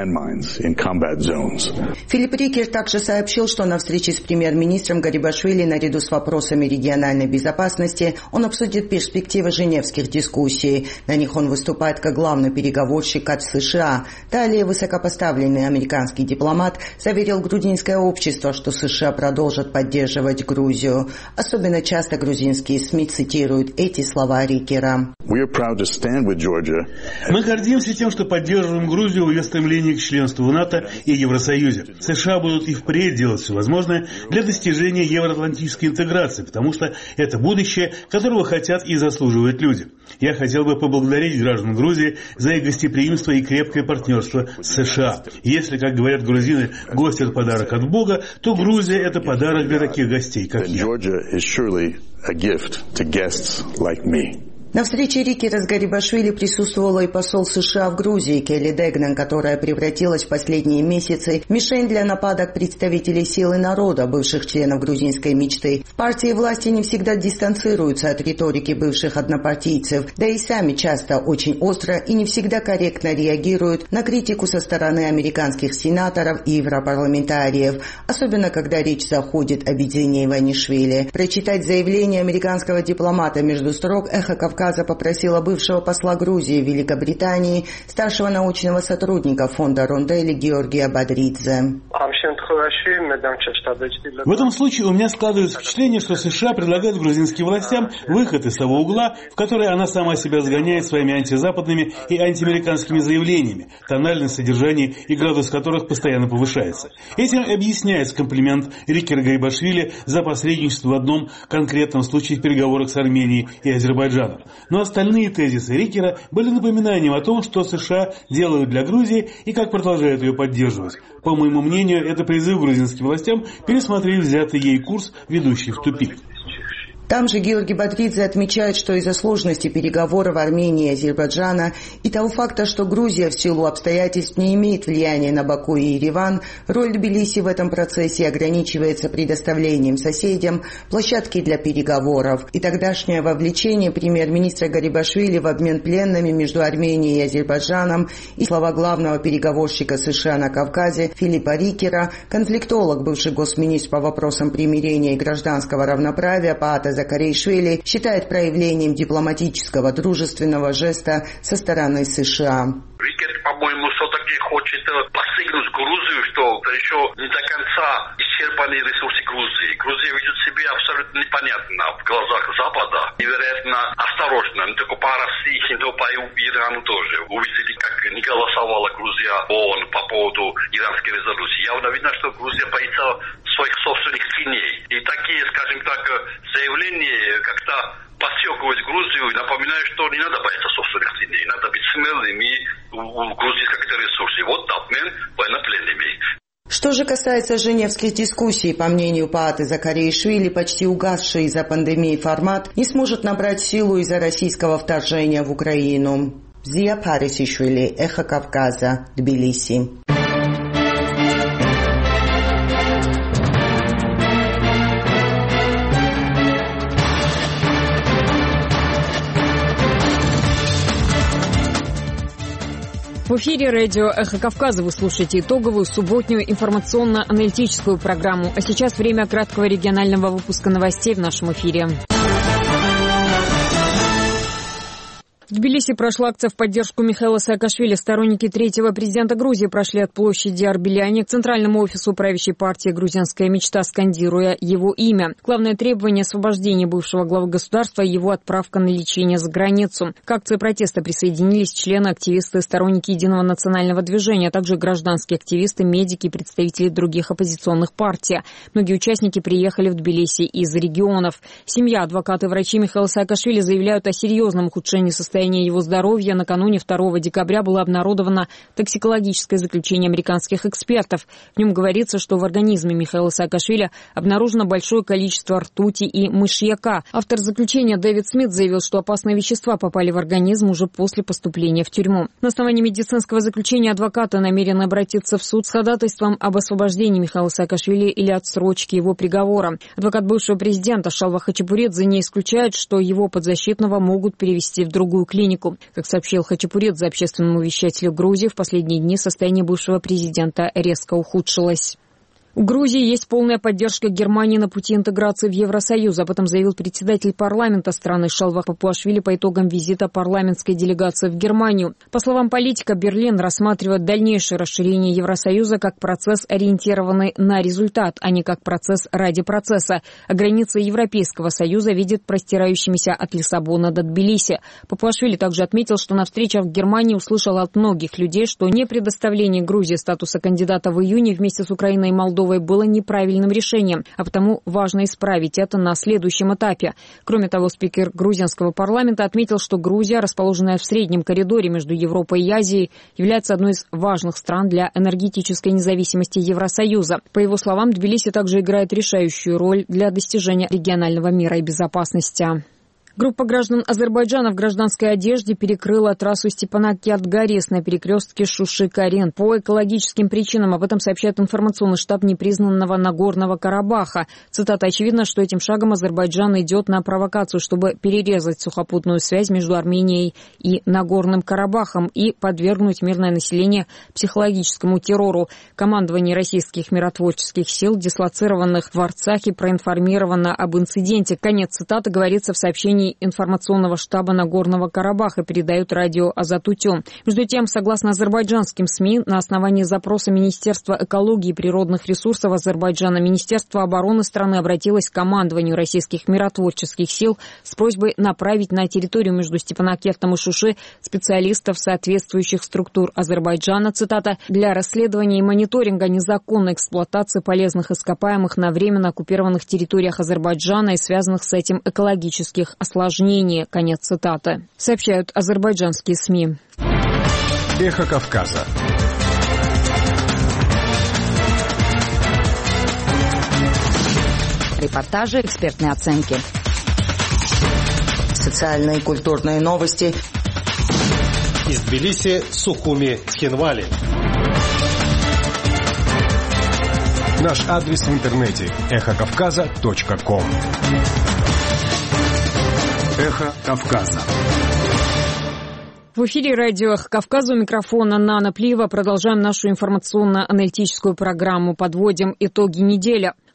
Филипп Рикер также сообщил, что на встрече с премьер-министром Гарибашвили наряду с вопросами региональной безопасности он обсудит перспективы женевских дискуссий. На них он выступает как главный переговорщик от США. Далее высокопоставленный американский дипломат заверил грузинское общество, что США продолжат поддерживать Грузию. Особенно часто грузинские СМИ цитируют эти слова Рикера. Мы гордимся тем, что поддерживаем Грузию в ее стремлении к членству в НАТО и Евросоюзе. США будут и впредь делать все возможное для достижения евроатлантической интеграции, потому что это будущее, которого хотят и заслуживают люди. Я хотел бы поблагодарить граждан Грузии за их гостеприимство и крепкое партнерство с США. Если, как говорят грузины, гость – это подарок от Бога, то Грузия – это подарок для таких гостей, как я. На встрече Рикера с Гарибашвили присутствовала и посол США в Грузии Келли Дегнан, которая превратилась в последние месяцы в мишень для нападок представителей силы народа, бывших членов грузинской мечты. В партии власти не всегда дистанцируются от риторики бывших однопартийцев, да и сами часто очень остро и не всегда корректно реагируют на критику со стороны американских сенаторов и европарламентариев, особенно когда речь заходит о Бедзине Иванишвили. Прочитать заявление американского дипломата между строк Эхо Кавказа попросила бывшего посла Грузии в Великобритании, старшего научного сотрудника фонда Ронделли Георгия Бадридзе. В этом случае у меня складывается впечатление, что США предлагают грузинским властям выход из того угла, в который она сама себя загоняет своими антизападными и антиамериканскими заявлениями, тональность, содержание и градус которых постоянно повышается. Этим объясняется комплимент Рикера Гарибашвили за посредничество в одном конкретном случае в переговорах с Арменией и Азербайджаном. Но остальные тезисы Рикера были напоминанием о том, что США делают для Грузии и как продолжают ее поддерживать. По моему мнению, это призыв грузинским властям пересмотреть взятый ей курс, ведущий в тупик. Там же Георгий Бадридзе отмечает, что из-за сложности переговоров Армении и Азербайджана и того факта, что Грузия в силу обстоятельств не имеет влияния на Баку и Ереван, роль Тбилиси в этом процессе ограничивается предоставлением соседям площадки для переговоров. И тогдашнее вовлечение премьер-министра Гарибашвили в обмен пленными между Арменией и Азербайджаном и слова главного переговорщика США на Кавказе Филиппа Рикера, конфликтолог, бывший госминистр по вопросам примирения и гражданского равноправия Паата Закаришвили считает проявлением дипломатического дружественного жеста со стороны США. По-моему, все-таки хочет постигнуть Грузию, что еще не до конца исчерпаны ресурсы Грузии. Грузия ведет себя абсолютно непонятно в глазах Запада. Невероятно осторожно. Не только по России, но по Ирану тоже. Увидели, как не голосовала Грузия ООН по поводу иранской резолюции. Явно видно, что Грузия боится своих собственных теней. И такие, скажем так, заявления как-то подстегивают Грузию и напоминают, что не надо бояться собственных теней. Надо быть смелыми у Грузии какие-то ресурсы. Вот обмен военнопленными. Что же касается женевских дискуссий, по мнению Пааты Закаришвили, почти угасший из-за пандемии формат не сможет набрать силу из-за российского вторжения в Украину. Зия Парисишвили, Эхо Кавказа, Тбилиси. В эфире радио «Эхо Кавказа» вы слушаете итоговую субботнюю информационно-аналитическую программу. А сейчас время краткого регионального выпуска новостей в нашем эфире. В Тбилиси прошла акция в поддержку Михаила Саакашвили. Сторонники третьего президента Грузии прошли от площади Арбеляне к центральному офису правящей партии «Грузинская мечта», скандируя его имя. Главное требование – освобождение бывшего главы государства и его отправка на лечение за границу. К акции протеста присоединились члены, активисты и сторонники Единого национального движения, а также гражданские активисты, медики и представители других оппозиционных партий. Многие участники приехали в Тбилиси из регионов. Семья, адвокаты и врачи Михаила Саакашвили заявляют о серьезном ухудшении состояния его здоровья. Накануне 2 декабря было обнародовано токсикологическое заключение американских экспертов. В нем говорится, что в организме Михаила Саакашвили обнаружено большое количество ртути и мышьяка. Автор заключения Дэвид Смит заявил, что опасные вещества попали в организм уже после поступления в тюрьму. На основании медицинского заключения адвокаты намерены обратиться в суд с ходатайством об освобождении Михаила Саакашвили или отсрочке его приговора. Адвокат бывшего президента Шалва Хачапуридзе не исключает, что его подзащитного могут перевести в другую клинику. Как сообщил Хачапуридзе общественному вещателю Грузии, в последние дни состояние бывшего президента резко ухудшилось. У Грузии есть полная поддержка Германии на пути интеграции в Евросоюз. Об этом заявил председатель парламента страны Шалва Папуашвили по итогам визита парламентской делегации в Германию. По словам политика, Берлин рассматривает дальнейшее расширение Евросоюза как процесс, ориентированный на результат, а не как процесс ради процесса. А границы Европейского Союза видит простирающимися от Лиссабона до Тбилиси. Папуашвили также отметил, что на встречах в Германии услышал от многих людей, что не предоставление Грузии статуса кандидата в июне вместе с Украиной и Молдовой было неправильным решением, а потому важно исправить это на следующем этапе. Кроме того, спикер грузинского парламента отметил, что Грузия, расположенная в среднем коридоре между Европой и Азией, является одной из важных стран для энергетической независимости Евросоюза. По его словам, Тбилиси также играет решающую роль для достижения регионального мира и безопасности. Группа граждан Азербайджана в гражданской одежде перекрыла трассу Степанакерт-Горес на перекрестке Шуши-Карен по экологическим причинам. Об этом сообщает информационный штаб непризнанного Нагорного Карабаха. Цитата: «Очевидно, что этим шагом Азербайджан идет на провокацию, чтобы перерезать сухопутную связь между Арменией и Нагорным Карабахом и подвергнуть мирное население психологическому террору. Командование российских миротворческих сил, дислоцированных в Арцахе, проинформировано об инциденте». Конец цитаты говорится в сообщении информационного штаба Нагорного Карабаха, передает радио Азат-Утем. Между тем, согласно азербайджанским СМИ, на основании запроса Министерства экологии и природных ресурсов Азербайджана, Министерство обороны страны обратилось к командованию российских миротворческих сил с просьбой направить на территорию между Степанакертом и Шуши специалистов соответствующих структур Азербайджана, цитата, «для расследования и мониторинга незаконной эксплуатации полезных ископаемых на временно оккупированных территориях Азербайджана и связанных с этим экологических осложнений». Конец цитаты. Сообщают азербайджанские СМИ. Эхо Кавказа. Репортажи, экспертные оценки. Социальные и культурные новости. Из Тбилиси, Сухуми, Цхинвали. Наш адрес в интернете – эхокавказа.ком. Эхо Кавказа. В эфире радио «Эхо Кавказа», у микрофона Нана Плиева. Продолжаем нашу информационно-аналитическую программу. Подводим итоги недели.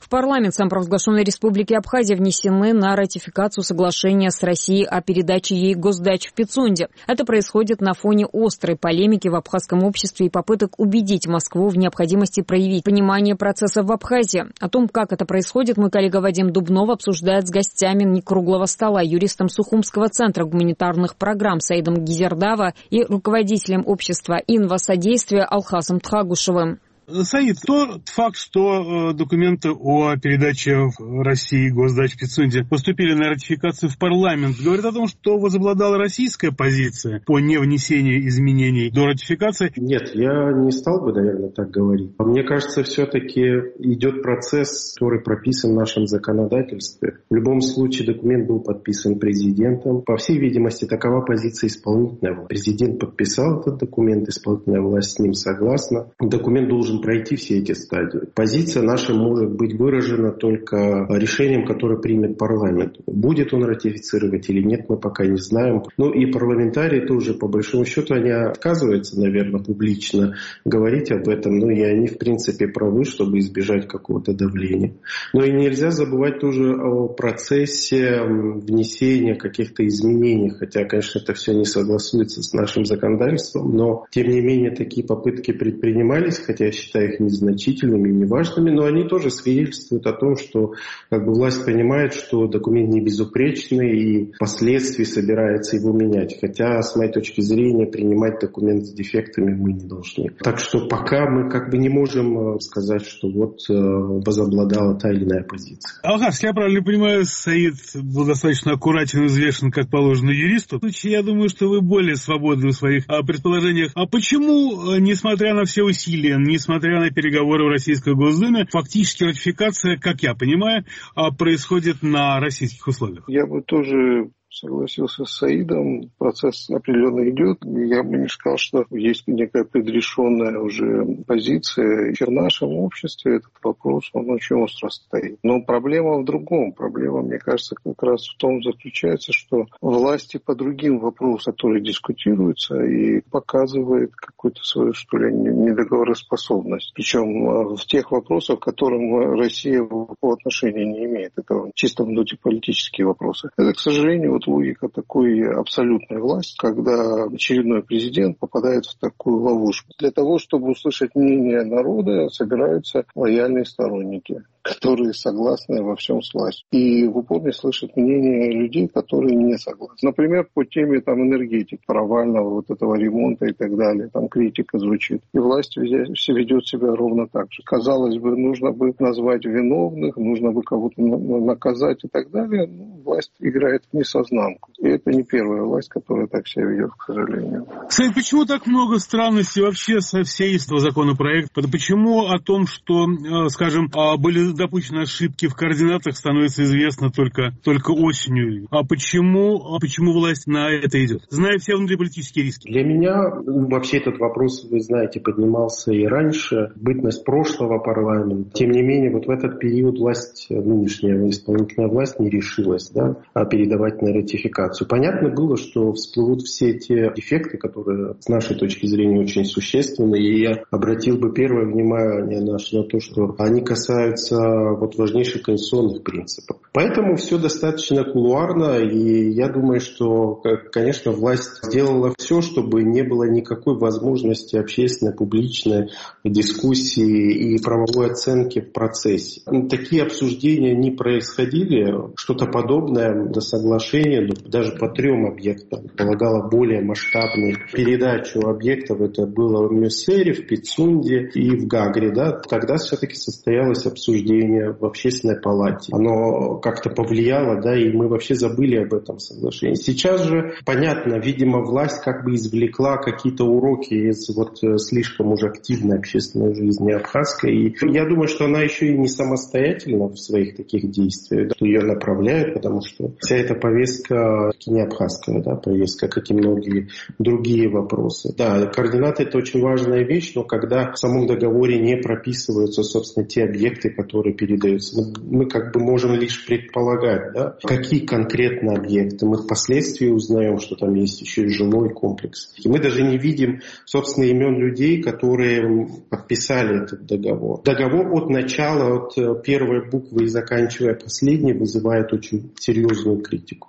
В парламент самопровозглашенной Республики Абхазия внесены на ратификацию соглашения с Россией о передаче ей госдач в Пицунде. Это происходит на фоне острой полемики в абхазском обществе и попыток убедить Москву в необходимости проявить понимание процессов в Абхазии. О том, как это происходит, мой коллега Вадим Дубнов обсуждает с гостями некруглого стола, юристом Сухумского центра гуманитарных программ Саидом Гизердава и руководителем общества «Инвасодействие» Алхасом Тхагушевым. Саид, тот факт, что документы о передаче в России госдач в Пицунде поступили на ратификацию в парламент, говорит о том, что возобладала российская позиция по невнесению изменений до ратификации? Нет, я не стал бы, наверное, так говорить. Мне кажется, все-таки идет процесс, который прописан в нашем законодательстве. В любом случае документ был подписан президентом. По всей видимости, такова позиция исполнительного. Президент подписал этот документ, исполнительная власть с ним согласна. Документ должен пройти все эти стадии. Позиция наша может быть выражена только решением, которое примет парламент. Будет он ратифицировать или нет, мы пока не знаем. Ну и парламентарии тоже, по большому счету, они отказываются, наверное, публично говорить об этом. Ну и они, в принципе, правы, чтобы избежать какого-то давления. Но и нельзя забывать тоже о процессе внесения каких-то изменений. Хотя, конечно, это все не согласуется с нашим законодательством. Но, тем не менее, такие попытки предпринимались, хотя я считаю их незначительными и неважными, но они тоже свидетельствуют о том, что власть понимает, что документ не безупречный и впоследствии собирается его менять. Хотя, с моей точки зрения, принимать документ с дефектами мы не должны. Так что пока мы не можем сказать, что возобладала та или иная позиция. Алхас, я правильно понимаю, Саид был достаточно аккуратен и взвешен, как положено юристу. Я думаю, что вы более свободны в своих предположениях. А почему, несмотря на все усилия, несмотря на переговоры в Российской Госдуме, фактически ратификация, как я понимаю, происходит на российских условиях? Я бы тоже согласился с Саидом, процесс определенно идет. Я бы не сказал, что есть некая предрешенная уже позиция. И в нашем обществе этот вопрос, он очень остро стоит. Но проблема в другом. Проблема, мне кажется, как раз в том заключается, что власти по другим вопросам, которые дискутируются, и показывает какую-то свою, что ли, недоговороспособность. Причем в тех вопросах, к которым Россия по отношению не имеет. Это чисто внутриполитические вопросы. Это, к сожалению, логика такой абсолютной власти, когда очередной президент попадает в такую ловушку. Для того, чтобы услышать мнение народа, собираются лояльные сторонники, которые согласны во всем с властью. И в упор не слышат мнение людей, которые не согласны. Например, по теме энергетики, провального этого ремонта и так далее. Там критика звучит. И власть ведет себя ровно так же. Казалось бы, нужно бы назвать виновных, нужно бы кого-то наказать и так далее. Но власть играет в несознанку. И это не первая власть, которая так себя ведет, к сожалению. Кстати, почему так много странностей вообще со всей этого законопроекта? Почему о том, что, скажем, были допущены ошибки в координатах, становится известно только осенью? А почему власть на это идет, зная все внутриполитические риски? Для меня вообще этот вопрос, вы знаете, поднимался и раньше, бытность прошлого парламента. Тем не менее, в этот период власть, нынешняя исполнительная власть не решилась передавать на ратификацию. Понятно было, что всплывут все те дефекты, которые с нашей точки зрения очень существенны, и я обратил бы первое внимание наше на то, что они касаются важнейших конституционных принципов. Поэтому все достаточно кулуарно, и я думаю, что, конечно, власть сделала все, чтобы не было никакой возможности общественной, публичной дискуссии и правовой оценки в процессе. Такие обсуждения не происходили, что-то подобное до соглашения, даже по 3 объектам, полагало более масштабную передачу объектов. Это было в Мюссере, в Пицунде и в Гагре. Тогда все-таки состоялось обсуждение в общественной палате. Оно как-то повлияло, и мы вообще забыли об этом соглашении. Сейчас же, понятно, видимо, власть извлекла какие-то уроки из слишком уже активной общественной жизни абхазской. И я думаю, что она еще и не самостоятельна в своих таких действиях, что ее направляют, потому что вся эта повестка не абхазская, повестка, как и многие другие вопросы. Да, координаты — это очень важная вещь, но когда в самом договоре не прописываются, собственно, те объекты, которые который передается. Мы как бы можем лишь предполагать, да, какие конкретно объекты. Мы впоследствии узнаем, что там есть еще и жилой комплекс. И мы даже не видим, собственно, имен людей, которые подписали этот договор. Договор от начала, от первой буквы и заканчивая последней, вызывает очень серьезную критику.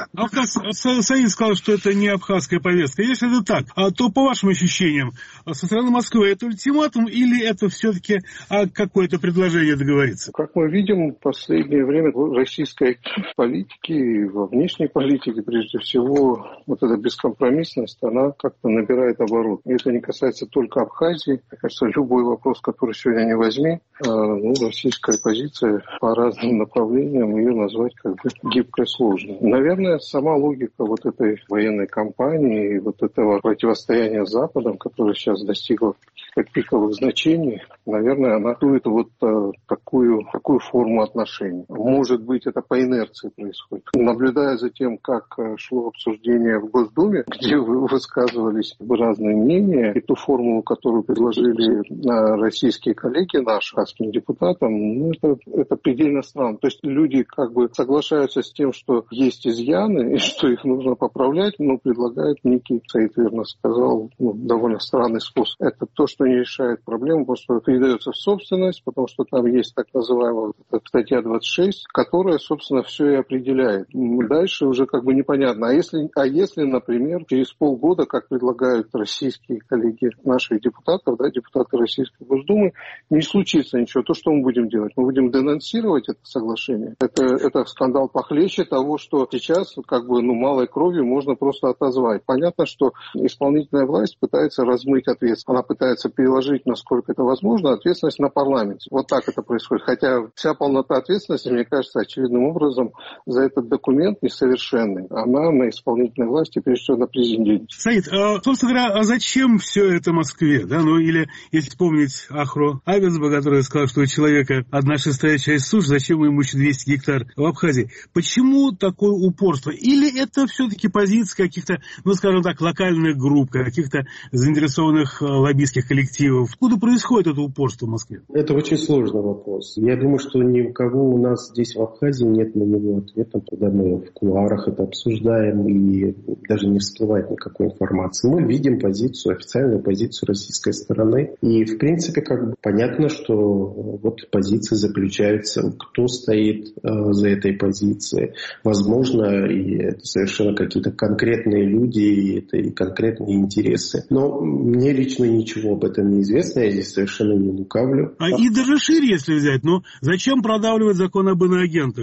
Саид сказал, что это не абхазская повестка. Если это так, то по вашим ощущениям, со стороны Москвы это ультиматум или это все-таки какое-то предложение договориться? Как мы видим, в последнее время в российской политике, во внешней политике, прежде всего, вот эта бескомпромиссность, она как-то набирает оборот. И это не касается только Абхазии. Мне кажется, любой вопрос, который сегодня не возьми, российская позиция по разным направлениям, ее назвать как бы гибкой сложно. Наверное, сама логика вот этой военной кампании и вот этого противостояния с Западом, которое сейчас достигло пиковых значений, наверное, она дует вот такую форму отношений. Может быть, это по инерции происходит. Наблюдая за тем, как шло обсуждение в Госдуме, где высказывались разные мнения, и ту формулу, которую предложили российские коллеги наши, абхазским депутатам, это предельно странно. То есть люди как бы соглашаются с тем, что есть изъяны, и что их нужно поправлять, но предлагают некий, Саид верно сказал, довольно странный способ. Это то, что не решает проблему, потому что передается в собственность, потому что там есть так называемая статья 26, которая, собственно, все и определяет. Дальше уже как бы непонятно. А если, например, через полгода, как предлагают российские коллеги наших депутатов, депутаты Российской Госдумы, не случится ничего, то что мы будем делать? Мы будем денонсировать это соглашение. Это скандал похлеще того, что сейчас как бы малой кровью можно просто отозвать. Понятно, что исполнительная власть пытается размыть ответственность. Она пытается переложить, насколько это возможно, ответственность на парламент. Вот так это происходит. Хотя вся полнота ответственности, мне кажется, очевидным образом за этот документ несовершенный. Она на исполнительной власти, прежде всего, на президенте. Саид, собственно говоря, зачем все это Москве? Или, если вспомнить Ахро Абенсба, который сказал, что у человека 1/6 часть суши, зачем ему еще 200 гектар в Абхазии? Почему такое упорство? Или это все-таки позиция каких-то, скажем так, локальных групп, каких-то заинтересованных лоббистских коллективов? Откуда происходит это упорство в Москве? Это очень сложный вопрос. Я думаю, что ни у кого у нас здесь в Абхазии нет на него ответа, когда мы в кулуарах это обсуждаем и даже не всплывает никакой информации. Мы видим официальную позицию российской стороны. И, в принципе, понятно, что вот позиции заключаются, кто стоит за этой позицией. Возможно, и это совершенно какие-то конкретные люди, и это и конкретные интересы. Но мне лично ничего об этом не известно, я здесь совершенно не лукавлю. И даже шире, если взять, зачем продавливать закон об иноагентах,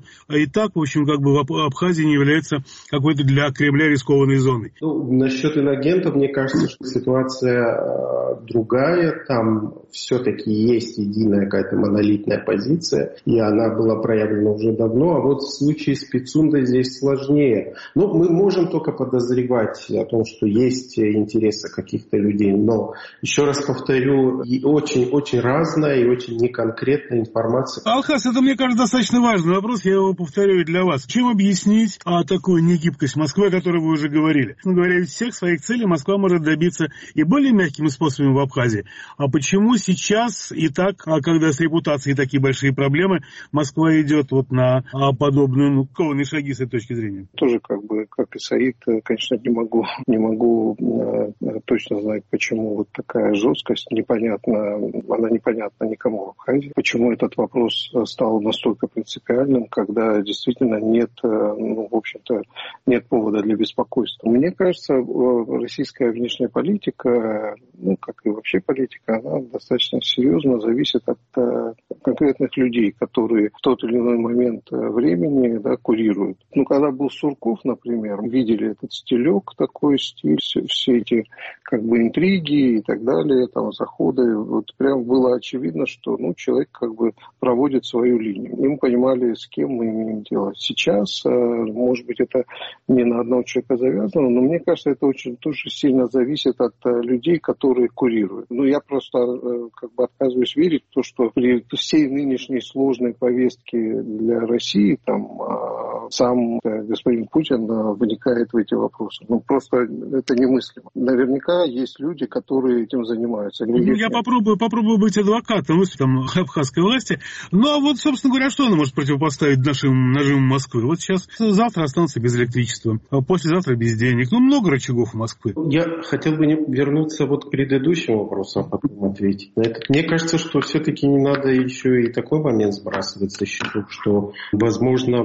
и так, в общем, Абхазия не является какой-то для Кремля рискованной зоной. Насчет иноагентов, мне кажется, что ситуация другая, там все-таки есть единая какая-то монолитная позиция, и она была проявлена уже давно, а вот в случае с Пицундой здесь сложнее. Мы можем только подозревать о том, что есть интересы каких-то людей, но, еще раз повторю, очень-очень разная и очень неконкретная информация. Алхас, это, мне кажется, достаточно важный вопрос, я его повторю и для вас. Чем объяснить такую негибкость Москвы, о которой вы уже говорили? Говоря, всех своих целей Москва может добиться и более мягкими способами в Абхазии. А почему сейчас и так, когда с репутацией такие большие проблемы, Москва идет на подобные кованые шаги с этой точки зрения? Тоже как и Саид, конечно, не могу точно знать, почему такая жесткость непонятна, она непонятна никому в Абхазии. Почему этот вопрос стал настолько принципиальным, когда действительно нет повода для беспокойства. Мне кажется, российская внешняя политика, как и вообще политика, она достаточно серьезно зависит от конкретных людей, которые в тот или иной момент времени курируют. Когда был Сурков, например, видели этот стилек, такой стиль, все эти интриги и так далее, заходы, прям было очевидно, что человек проводит свою линию. И мы понимали, с кем мы имеем дело. Сейчас, может быть, это не на одного человека завязано, но мне кажется, это очень тоже сильно зависит от людей, которые курируют. Я просто отказываюсь верить в то, что при всей нынешней сложной повестке для России сам господин Путин вникает в эти вопросы. Просто это немыслимо. Наверняка есть люди, которые этим занимаются. Я попробую быть адвокатом абхазской власти. Собственно говоря, что она может противопоставить нашим нажимам Москвы? Сейчас завтра останутся без электричества, а послезавтра без денег. Много рычагов у Москвы. Я хотел бы вернуться к предыдущему вопросу, а потом ответить на этот. Мне кажется, что все-таки не надо еще и такой момент сбрасывать со счетов, что, возможно,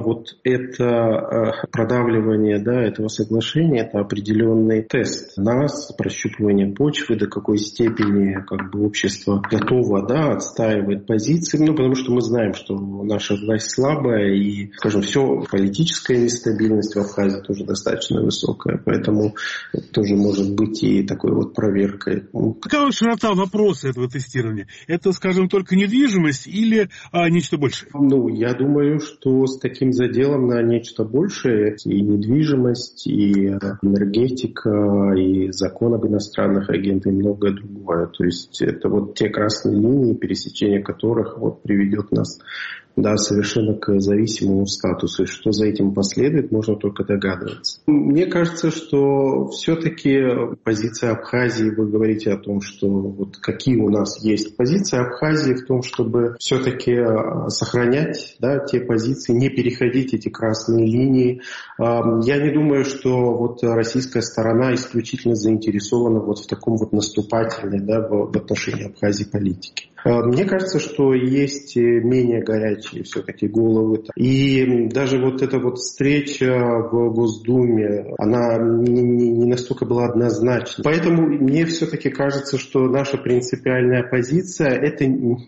это продавливание этого соглашения, это определенный тест нас, прощупывание почвы, до какой степени общество готово отстаивать позиции, потому что мы знаем, что наша власть слабая и, все, политическая нестабильность в Абхазии тоже достаточно высокая, поэтому это тоже может быть и такой проверкой. Какова широта вопроса этого тестирования? Это, только недвижимость или нечто большее? Я думаю, что с таким заделом на нечто большее и недвижимость, и энергетика, и закон об иностранных агентах, и многое другое. То есть это те красные линии, пересечение которых приведет нас совершенно к зависимому статусу. И что за этим последует, можно только догадываться. Мне кажется, что все-таки позиция Абхазии, вы говорите о том, что какие у нас есть. Позиция Абхазии в том, чтобы все-таки сохранять те позиции, не переходить эти красные линии. Я не думаю, что российская сторона исключительно заинтересована в таком наступательной в отношении Абхазии политике. Мне кажется, что есть менее горячие все-таки головы. И даже эта встреча в Госдуме, она не настолько была однозначна. Поэтому мне все-таки кажется, что наша принципиальная позиция – это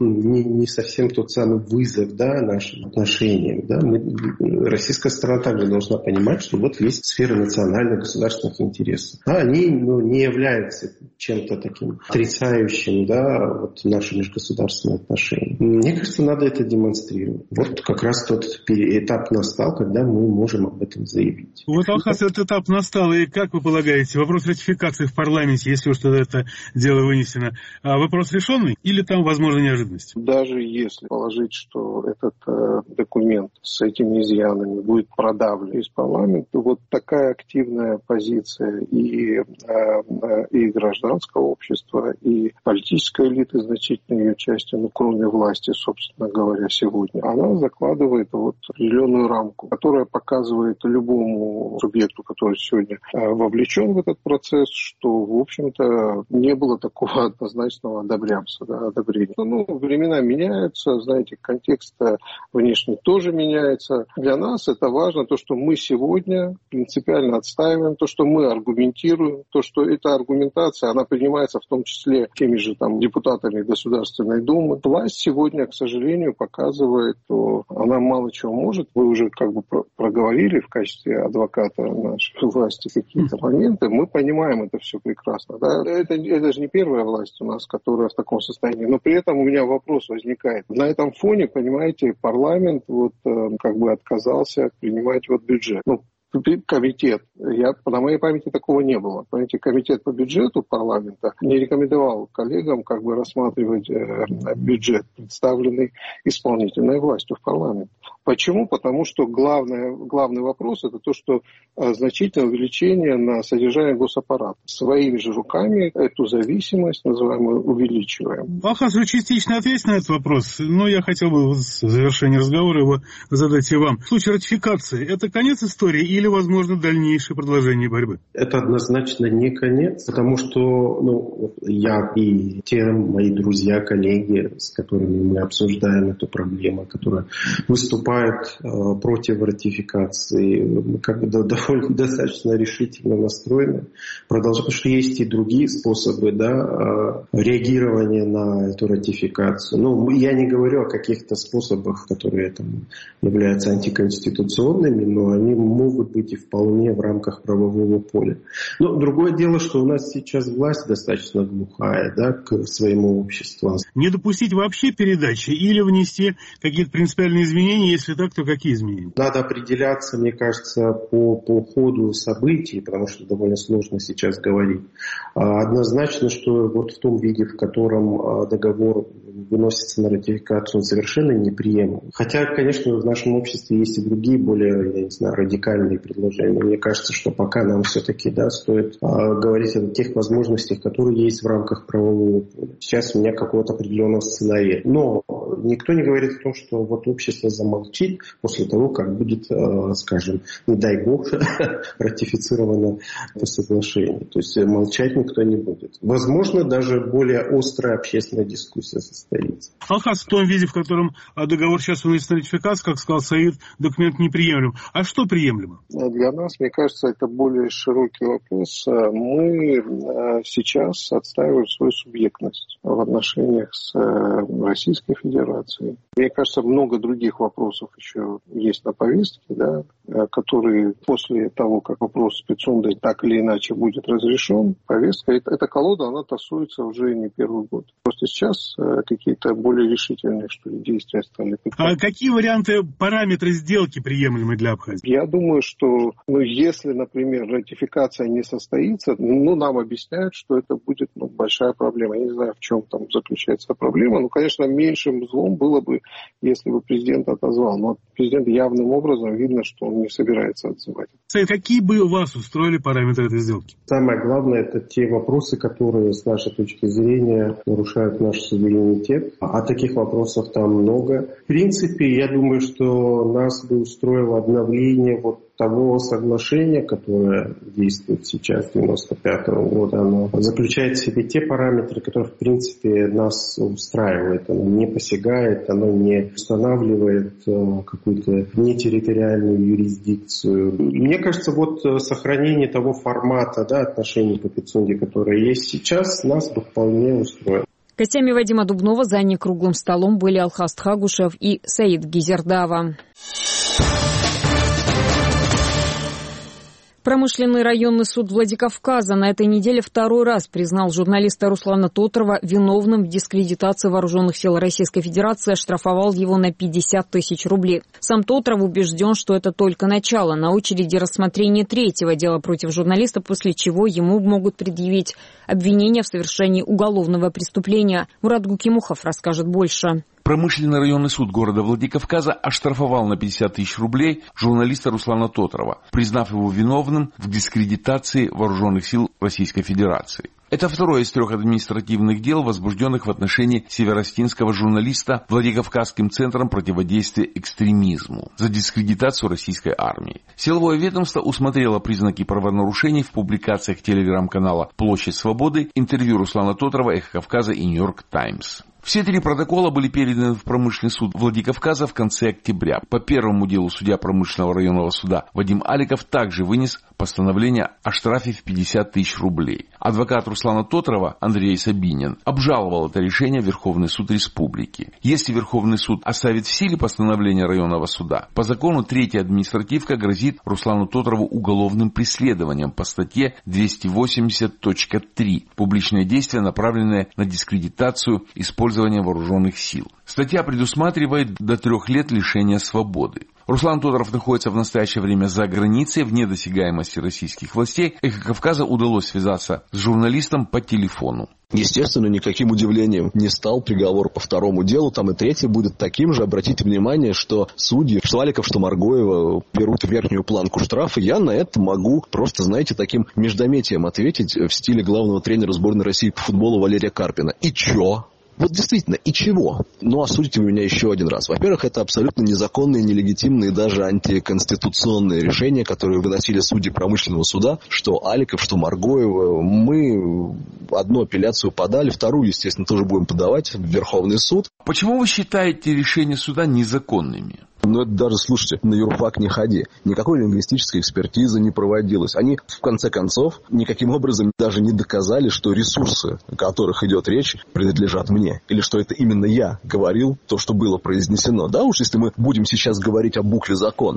не совсем тот самый вызов нашим отношениям. Российская сторона также должна понимать, что есть сфера национальных государственных интересов. Они не являются чем-то таким отрицающим наши межгосударственные отношения. Мне кажется, надо это демонстрировать. Как раз тот этап настал, когда мы можем об этом заявить. Алхаз, этот этап настал, и как вы полагаете, вопрос ратификации в парламенте, если уж это дело вынесено, вопрос решенный или там возможна неожиданность? Даже если положить, что этот документ с этими изъянами будет продавлен из парламента, такая активная позиция и гражданского общества, и политической элиты, значительной ее части, кроме власти, собственно говоря, сегодня, она закладывает определенную рамку, которая показывает любому субъекту, который сегодня вовлечен в этот процесс, что, в общем-то, не было такого однозначного одобрения. Времена меняются, контекст внешний тоже меняется. Для нас это важно, то, что мы сегодня принципиально отстаиваем, то, что мы аргументируем, то, что эта аргументация, она принимается в том числе теми же депутатами Государственной Думы. Власть сегодня, к сожалению, показывает, что она мало чего может. Вы уже проговорили в качестве адвоката нашей власти какие-то моменты. Мы понимаем это все прекрасно. Это же не первая власть у нас, которая в таком состоянии. Но при этом у меня вопрос возникает. На этом фоне, понимаете, парламент отказался принимать бюджет. Комитет. На моей памяти такого не было. Понимаете, комитет по бюджету парламента не рекомендовал коллегам рассматривать бюджет, представленный исполнительной властью в парламенте. Почему? Потому что главный вопрос – это то, что значительное увеличение на содержание госаппарата. Своими же руками эту зависимость, называемую, увеличиваем. Алхаз, вы частично ответите на этот вопрос, но я хотел бы в завершении разговора его задать и вам. В случае ратификации – это конец истории или, возможно, дальнейшее продолжение борьбы? Это однозначно не конец, потому что я и те мои друзья, коллеги, с которыми мы обсуждаем эту проблему, которые выступают против ратификации, довольно достаточно решительно настроены. Потому что есть и другие способы реагирования на эту ратификацию. Я не говорю о каких-то способах, которые являются антиконституционными, но они могут быть и вполне в рамках правового поля. Но другое дело, что у нас сейчас власть достаточно глухая к своему обществу. Не допустить вообще передачи или внести какие-то принципиальные изменения, если так, то какие изменения? Надо определяться, мне кажется, по ходу событий, потому что довольно сложно сейчас говорить. Однозначно, что вот в том виде, в котором договор выносится на ратификацию, он совершенно неприемлем. Хотя, конечно, в нашем обществе есть и другие, более, я не знаю, радикальные предложения. Мне кажется, что пока нам все-таки стоит говорить о тех возможностях, которые есть в рамках правового поля. Сейчас у меня какого-то определенного сценария. Но никто не говорит о том, что вот общество замолчит после того, как будет, скажем, не дай бог, ратифицировано это соглашение. То есть молчать никто не будет. Возможно, даже более острая общественная дискуссия состоится. Алхаз, в том виде, в котором договор сейчас выносится на ратификацию, как сказал Саид, документ неприемлем. А что приемлемо? Для нас, мне кажется, это более широкий вопрос. Мы сейчас отстаиваем свою субъектность в отношениях с Российской Федерацией. Мне кажется, много других вопросов еще есть на повестке, да, которые после того, как вопрос с Пицундой так или иначе будет разрешен, повестка, эта колода, она тасуется уже не первый год. Просто сейчас какие-то более решительные, что ли, действия стали. А какие варианты, параметры сделки приемлемы для Абхазии? Я думаю, что, если, например, ратификация не состоится, нам объясняют, что это будет большая проблема. Я не знаю, в чем там заключается проблема. Конечно, меньшим злом было бы, если бы президент отозвал. Но президент явным образом видно, что он не собирается отзывать. Какие бы у вас устроили параметры этой сделки? Самое главное, это те вопросы, которые, с нашей точки зрения, нарушают наш суверенитет. А таких вопросов там много. В принципе, я думаю, что нас бы устроило обновление того соглашения, которое действует сейчас, 95-го года. Оно заключает в себе те параметры, которые, в принципе, нас устраивают. Оно не посягает, оно не устанавливает какую-то нетерриториальную юрисдикцию. Мне кажется, сохранение того формата отношений по Пицунде, которые есть сейчас, нас бы вполне устроило. Гостями Вадима Дубнова за круглым столом были Алхаз Тхагушев и Саид Гизердава. Промышленный районный суд Владикавказа на этой неделе второй раз признал журналиста Руслана Тотрова виновным в дискредитации вооруженных сил Российской Федерации и оштрафовал его на 50 тысяч рублей. Сам Тотров убежден, что это только начало. На очереди рассмотрение третьего дела против журналиста, после чего ему могут предъявить обвинение в совершении уголовного преступления. Мурат Гукимухов расскажет больше. Промышленный районный суд города Владикавказа оштрафовал на 50 тысяч рублей журналиста Руслана Тотрова, признав его виновным в дискредитации вооруженных сил Российской Федерации. Это второе из 3 административных дел, возбужденных в отношении северостинского журналиста Владикавказским центром противодействия экстремизму за дискредитацию российской армии. Силовое ведомство усмотрело признаки правонарушений в публикациях телеграм-канала «Площадь Свободы», интервью Руслана Тотрова, «Эхо Кавказа» и «Нью-Йорк Таймс». Все 3 протокола были переданы в промышленный суд Владикавказа в конце октября. По первому делу судья промышленного районного суда Вадим Аликов также вынес постановление о штрафе в 50 тысяч рублей. Адвокат Руслана Тотрова Андрей Сабинин обжаловал это решение в Верховный суд Республики. Если Верховный суд оставит в силе постановление районного суда, по закону 3-я административка грозит Руслану Тотрову уголовным преследованием по статье 280.3 «Публичные действия, направленные на дискредитацию использования вооруженных сил». Статья предусматривает до 3 лет лишения свободы. Руслан Тотров находится в настоящее время за границей, вне досягаемости российских властей. «Эхо Кавказа» удалось связаться с журналистом по телефону. Естественно, никаким удивлением не стал приговор по 2-му делу. Там и 3-й будет таким же. Обратите внимание, что судьи, что Аликов, что Маргоева, берут верхнюю планку штрафа. Я на это могу просто, таким междометием ответить в стиле главного тренера сборной России по футболу Валерия Карпина. И чё? Действительно, и чего? Осудите вы меня еще один раз. Во-первых, это абсолютно незаконные, нелегитимные, даже антиконституционные решения, которые выносили судьи промышленного суда, что Аликов, что Маргоева. Мы одну апелляцию подали, вторую, естественно, тоже будем подавать в Верховный суд. Почему вы считаете решения суда незаконными? Это даже, слушайте, на юрфак не ходи. Никакой лингвистической экспертизы не проводилось. Они, в конце концов, никаким образом даже не доказали, что ресурсы, о которых идет речь, принадлежат мне. Или что это именно я говорил то, что было произнесено. Да уж, если мы будем сейчас говорить о букве закона.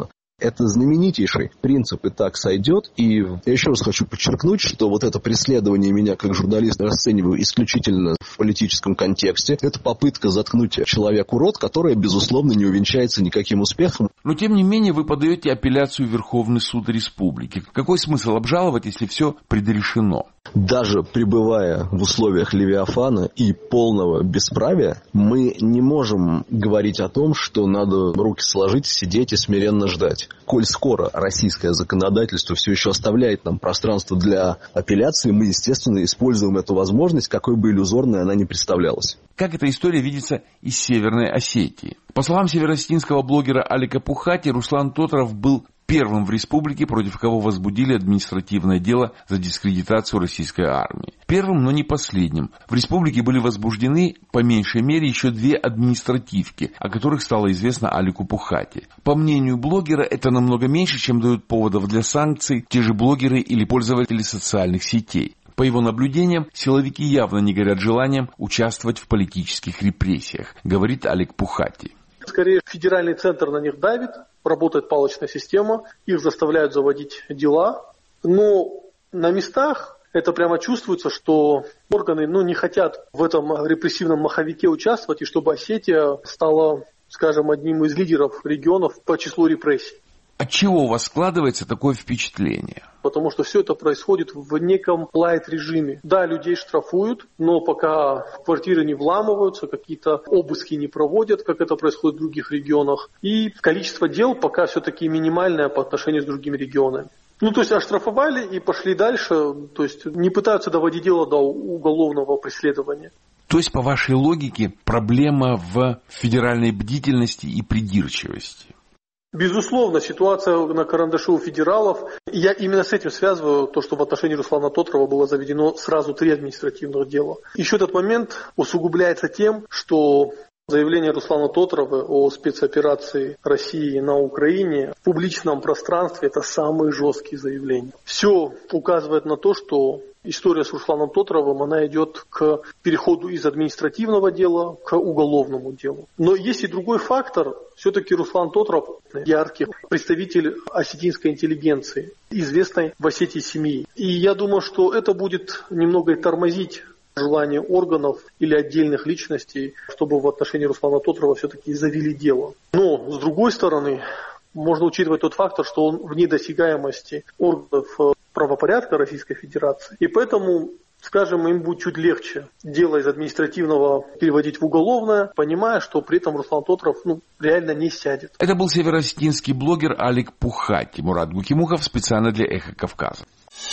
Это знаменитейший принцип «и так сойдет». И я еще раз хочу подчеркнуть, что вот это преследование меня как журналиста расцениваю исключительно в политическом контексте. Это попытка заткнуть человеку рот, которая, безусловно, не увенчается никаким успехом. Но, тем не менее, вы подаете апелляцию в Верховный суд Республики. Какой смысл обжаловать, если все предрешено? Даже пребывая в условиях Левиафана и полного бесправия, мы не можем говорить о том, что надо руки сложить, сидеть и смиренно ждать. Коль скоро российское законодательство все еще оставляет нам пространство для апелляции, мы, естественно, используем эту возможность, какой бы иллюзорной она ни представлялась. Как эта история видится из Северной Осетии? По словам североосетинского блогера Алика Пухати, Руслан Тотров был первым в республике, против кого возбудили административное дело за дискредитацию российской армии. Первым, но не последним. В республике были возбуждены, по меньшей мере, еще 2 административки, о которых стало известно Алику Пухати. По мнению блогера, это намного меньше, чем дают поводов для санкций те же блогеры или пользователи социальных сетей. По его наблюдениям, силовики явно не горят желанием участвовать в политических репрессиях, говорит Алик Пухати. Скорее, федеральный центр на них давит, работает палочная система, их заставляют заводить дела, но на местах это прямо чувствуется, что органы не хотят в этом репрессивном маховике участвовать, и чтобы Осетия стала, скажем, одним из лидеров регионов по числу репрессий. Отчего у вас складывается такое впечатление? Потому что все это происходит в неком лайт-режиме. Да, людей штрафуют, но пока в квартиры не вламываются, какие-то обыски не проводят, как это происходит в других регионах. И количество дел пока все-таки минимальное по отношению с другими регионами. То есть оштрафовали и пошли дальше, то есть не пытаются доводить дело до уголовного преследования. То есть, по вашей логике, проблема в федеральной бдительности и придирчивости? Безусловно, ситуация на карандаше у федералов. Я именно с этим связываю то, что в отношении Руслана Тотрова было заведено сразу 3 административных дела. Еще этот момент усугубляется тем, что заявление Руслана Тотрова о спецоперации России на Украине в публичном пространстве – это самые жесткие заявления. Все указывает на то, что история с Русланом Тотровым, она идет к переходу из административного дела к уголовному делу. Но есть и другой фактор. Все-таки Руслан Тотров – яркий представитель осетинской интеллигенции, известной в Осетии семьи. И я думаю, что это будет немного тормозить желание органов или отдельных личностей, чтобы в отношении Руслана Тотрова все-таки завели дело. Но, с другой стороны, можно учитывать тот фактор, что он вне досягаемости органов правопорядка Российской Федерации. И поэтому, скажем, им будет чуть легче дело из административного переводить в уголовное, понимая, что при этом Руслан Тотров реально не сядет. Это был североосетинский блогер Алик Пухати. Мурат Гукимухов специально для «Эхо Кавказа».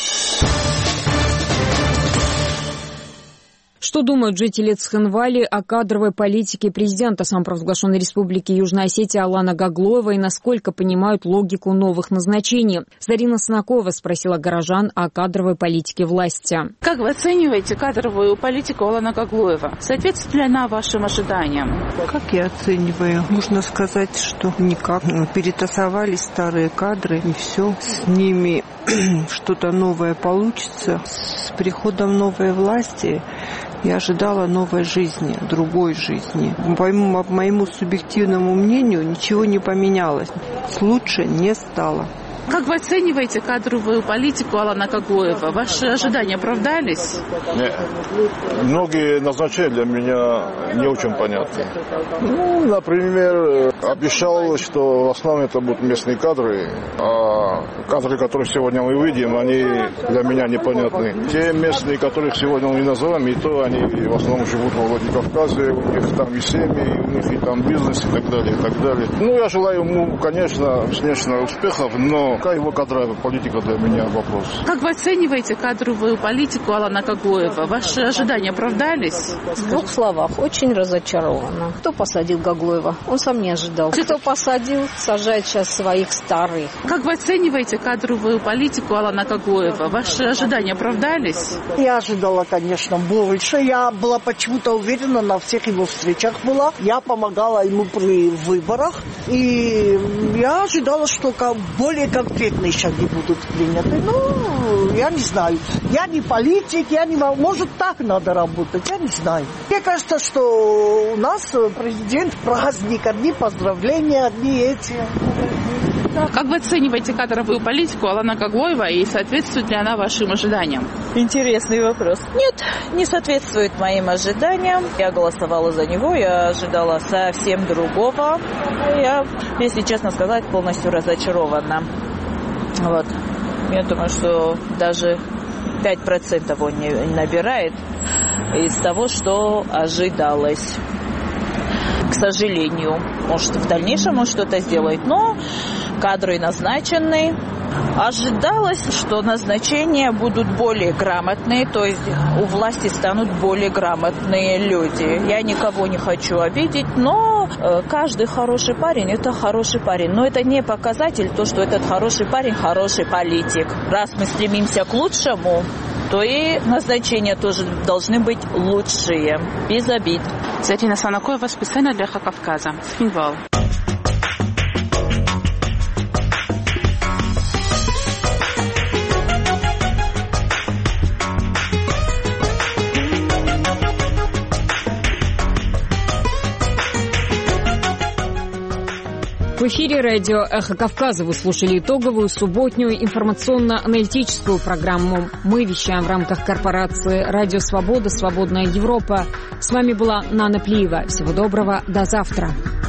Что думают жители Цхинвали о кадровой политике президента самопровозглашенной республики Южная Осетия Алана Гаглоева и насколько понимают логику новых назначений? Зарина Снакова спросила горожан о кадровой политике власти. Как вы оцениваете кадровую политику Алана Гаглоева? Соответствует ли она вашим ожиданиям? Как я оцениваю? Можно сказать, что никак. Перетасовались старые кадры, и все. С ними что-то новое получится. С приходом новой власти я ожидала новой жизни, другой жизни. По моему субъективному мнению, ничего не поменялось. Лучше не стало. Как вы оцениваете кадровую политику Алана Гаглоева? Ваши ожидания оправдались? Нет. Многие назначения для меня не очень понятны. Например, обещал, что в основном это будут местные кадры, а кадры, которые сегодня мы видим, они для меня непонятны. Те местные, которых сегодня мы называем, и то они в основном живут во Владикавказе, у них там и семьи, у них и там бизнес, и так далее, и так далее. Я желаю ему, конечно, успехов, но какая его кадровая политика для меня вопрос. Как вы оцениваете кадровую политику Алана Гаглоева? Ваши ожидания оправдались? В 2 словах, очень разочарована. Кто посадил Гаглоева? Он сам не ожидал. Кто посадил, сажает сейчас своих старых. Как вы оцениваете кадровую политику Алана Гаглоева? Ваши ожидания оправдались? Я ожидала, конечно, больше. Я была почему-то уверена, на всех его встречах была. Я помогала ему при выборах. И я ожидала, что более конкретные шаги будут приняты. Я не знаю. Я не политик, я не могу. Может, так надо работать, я не знаю. Мне кажется, что у нас президент праздник, одни поздравления, одни эти. Как вы оцениваете кадровую политику Алана Каглоева и соответствует ли она вашим ожиданиям? Интересный вопрос. Нет, не соответствует моим ожиданиям. Я голосовала за него, я ожидала совсем другого. Я, если честно сказать, полностью разочарована. Вот. Я думаю, что даже 5% он не набирает из того, что ожидалось. К сожалению, может, в дальнейшем он что-то сделает, но кадры назначены. Ожидалось, что назначения будут более грамотные, то есть у власти станут более грамотные люди. Я никого не хочу обидеть, но каждый хороший парень – это хороший парень. Но это не показатель, то, что этот хороший парень – хороший политик. Раз мы стремимся к лучшему, то и назначения тоже должны быть лучшие, без обид. Зарина Санакоева, специально для «Эхо Кавказа». Цхинвал. В эфире радио «Эхо Кавказа» вы слушали итоговую субботнюю информационно-аналитическую программу. Мы вещаем в рамках корпорации «Радио Свобода. Свободная Европа». С вами была Нана Плиева. Всего доброго. До завтра.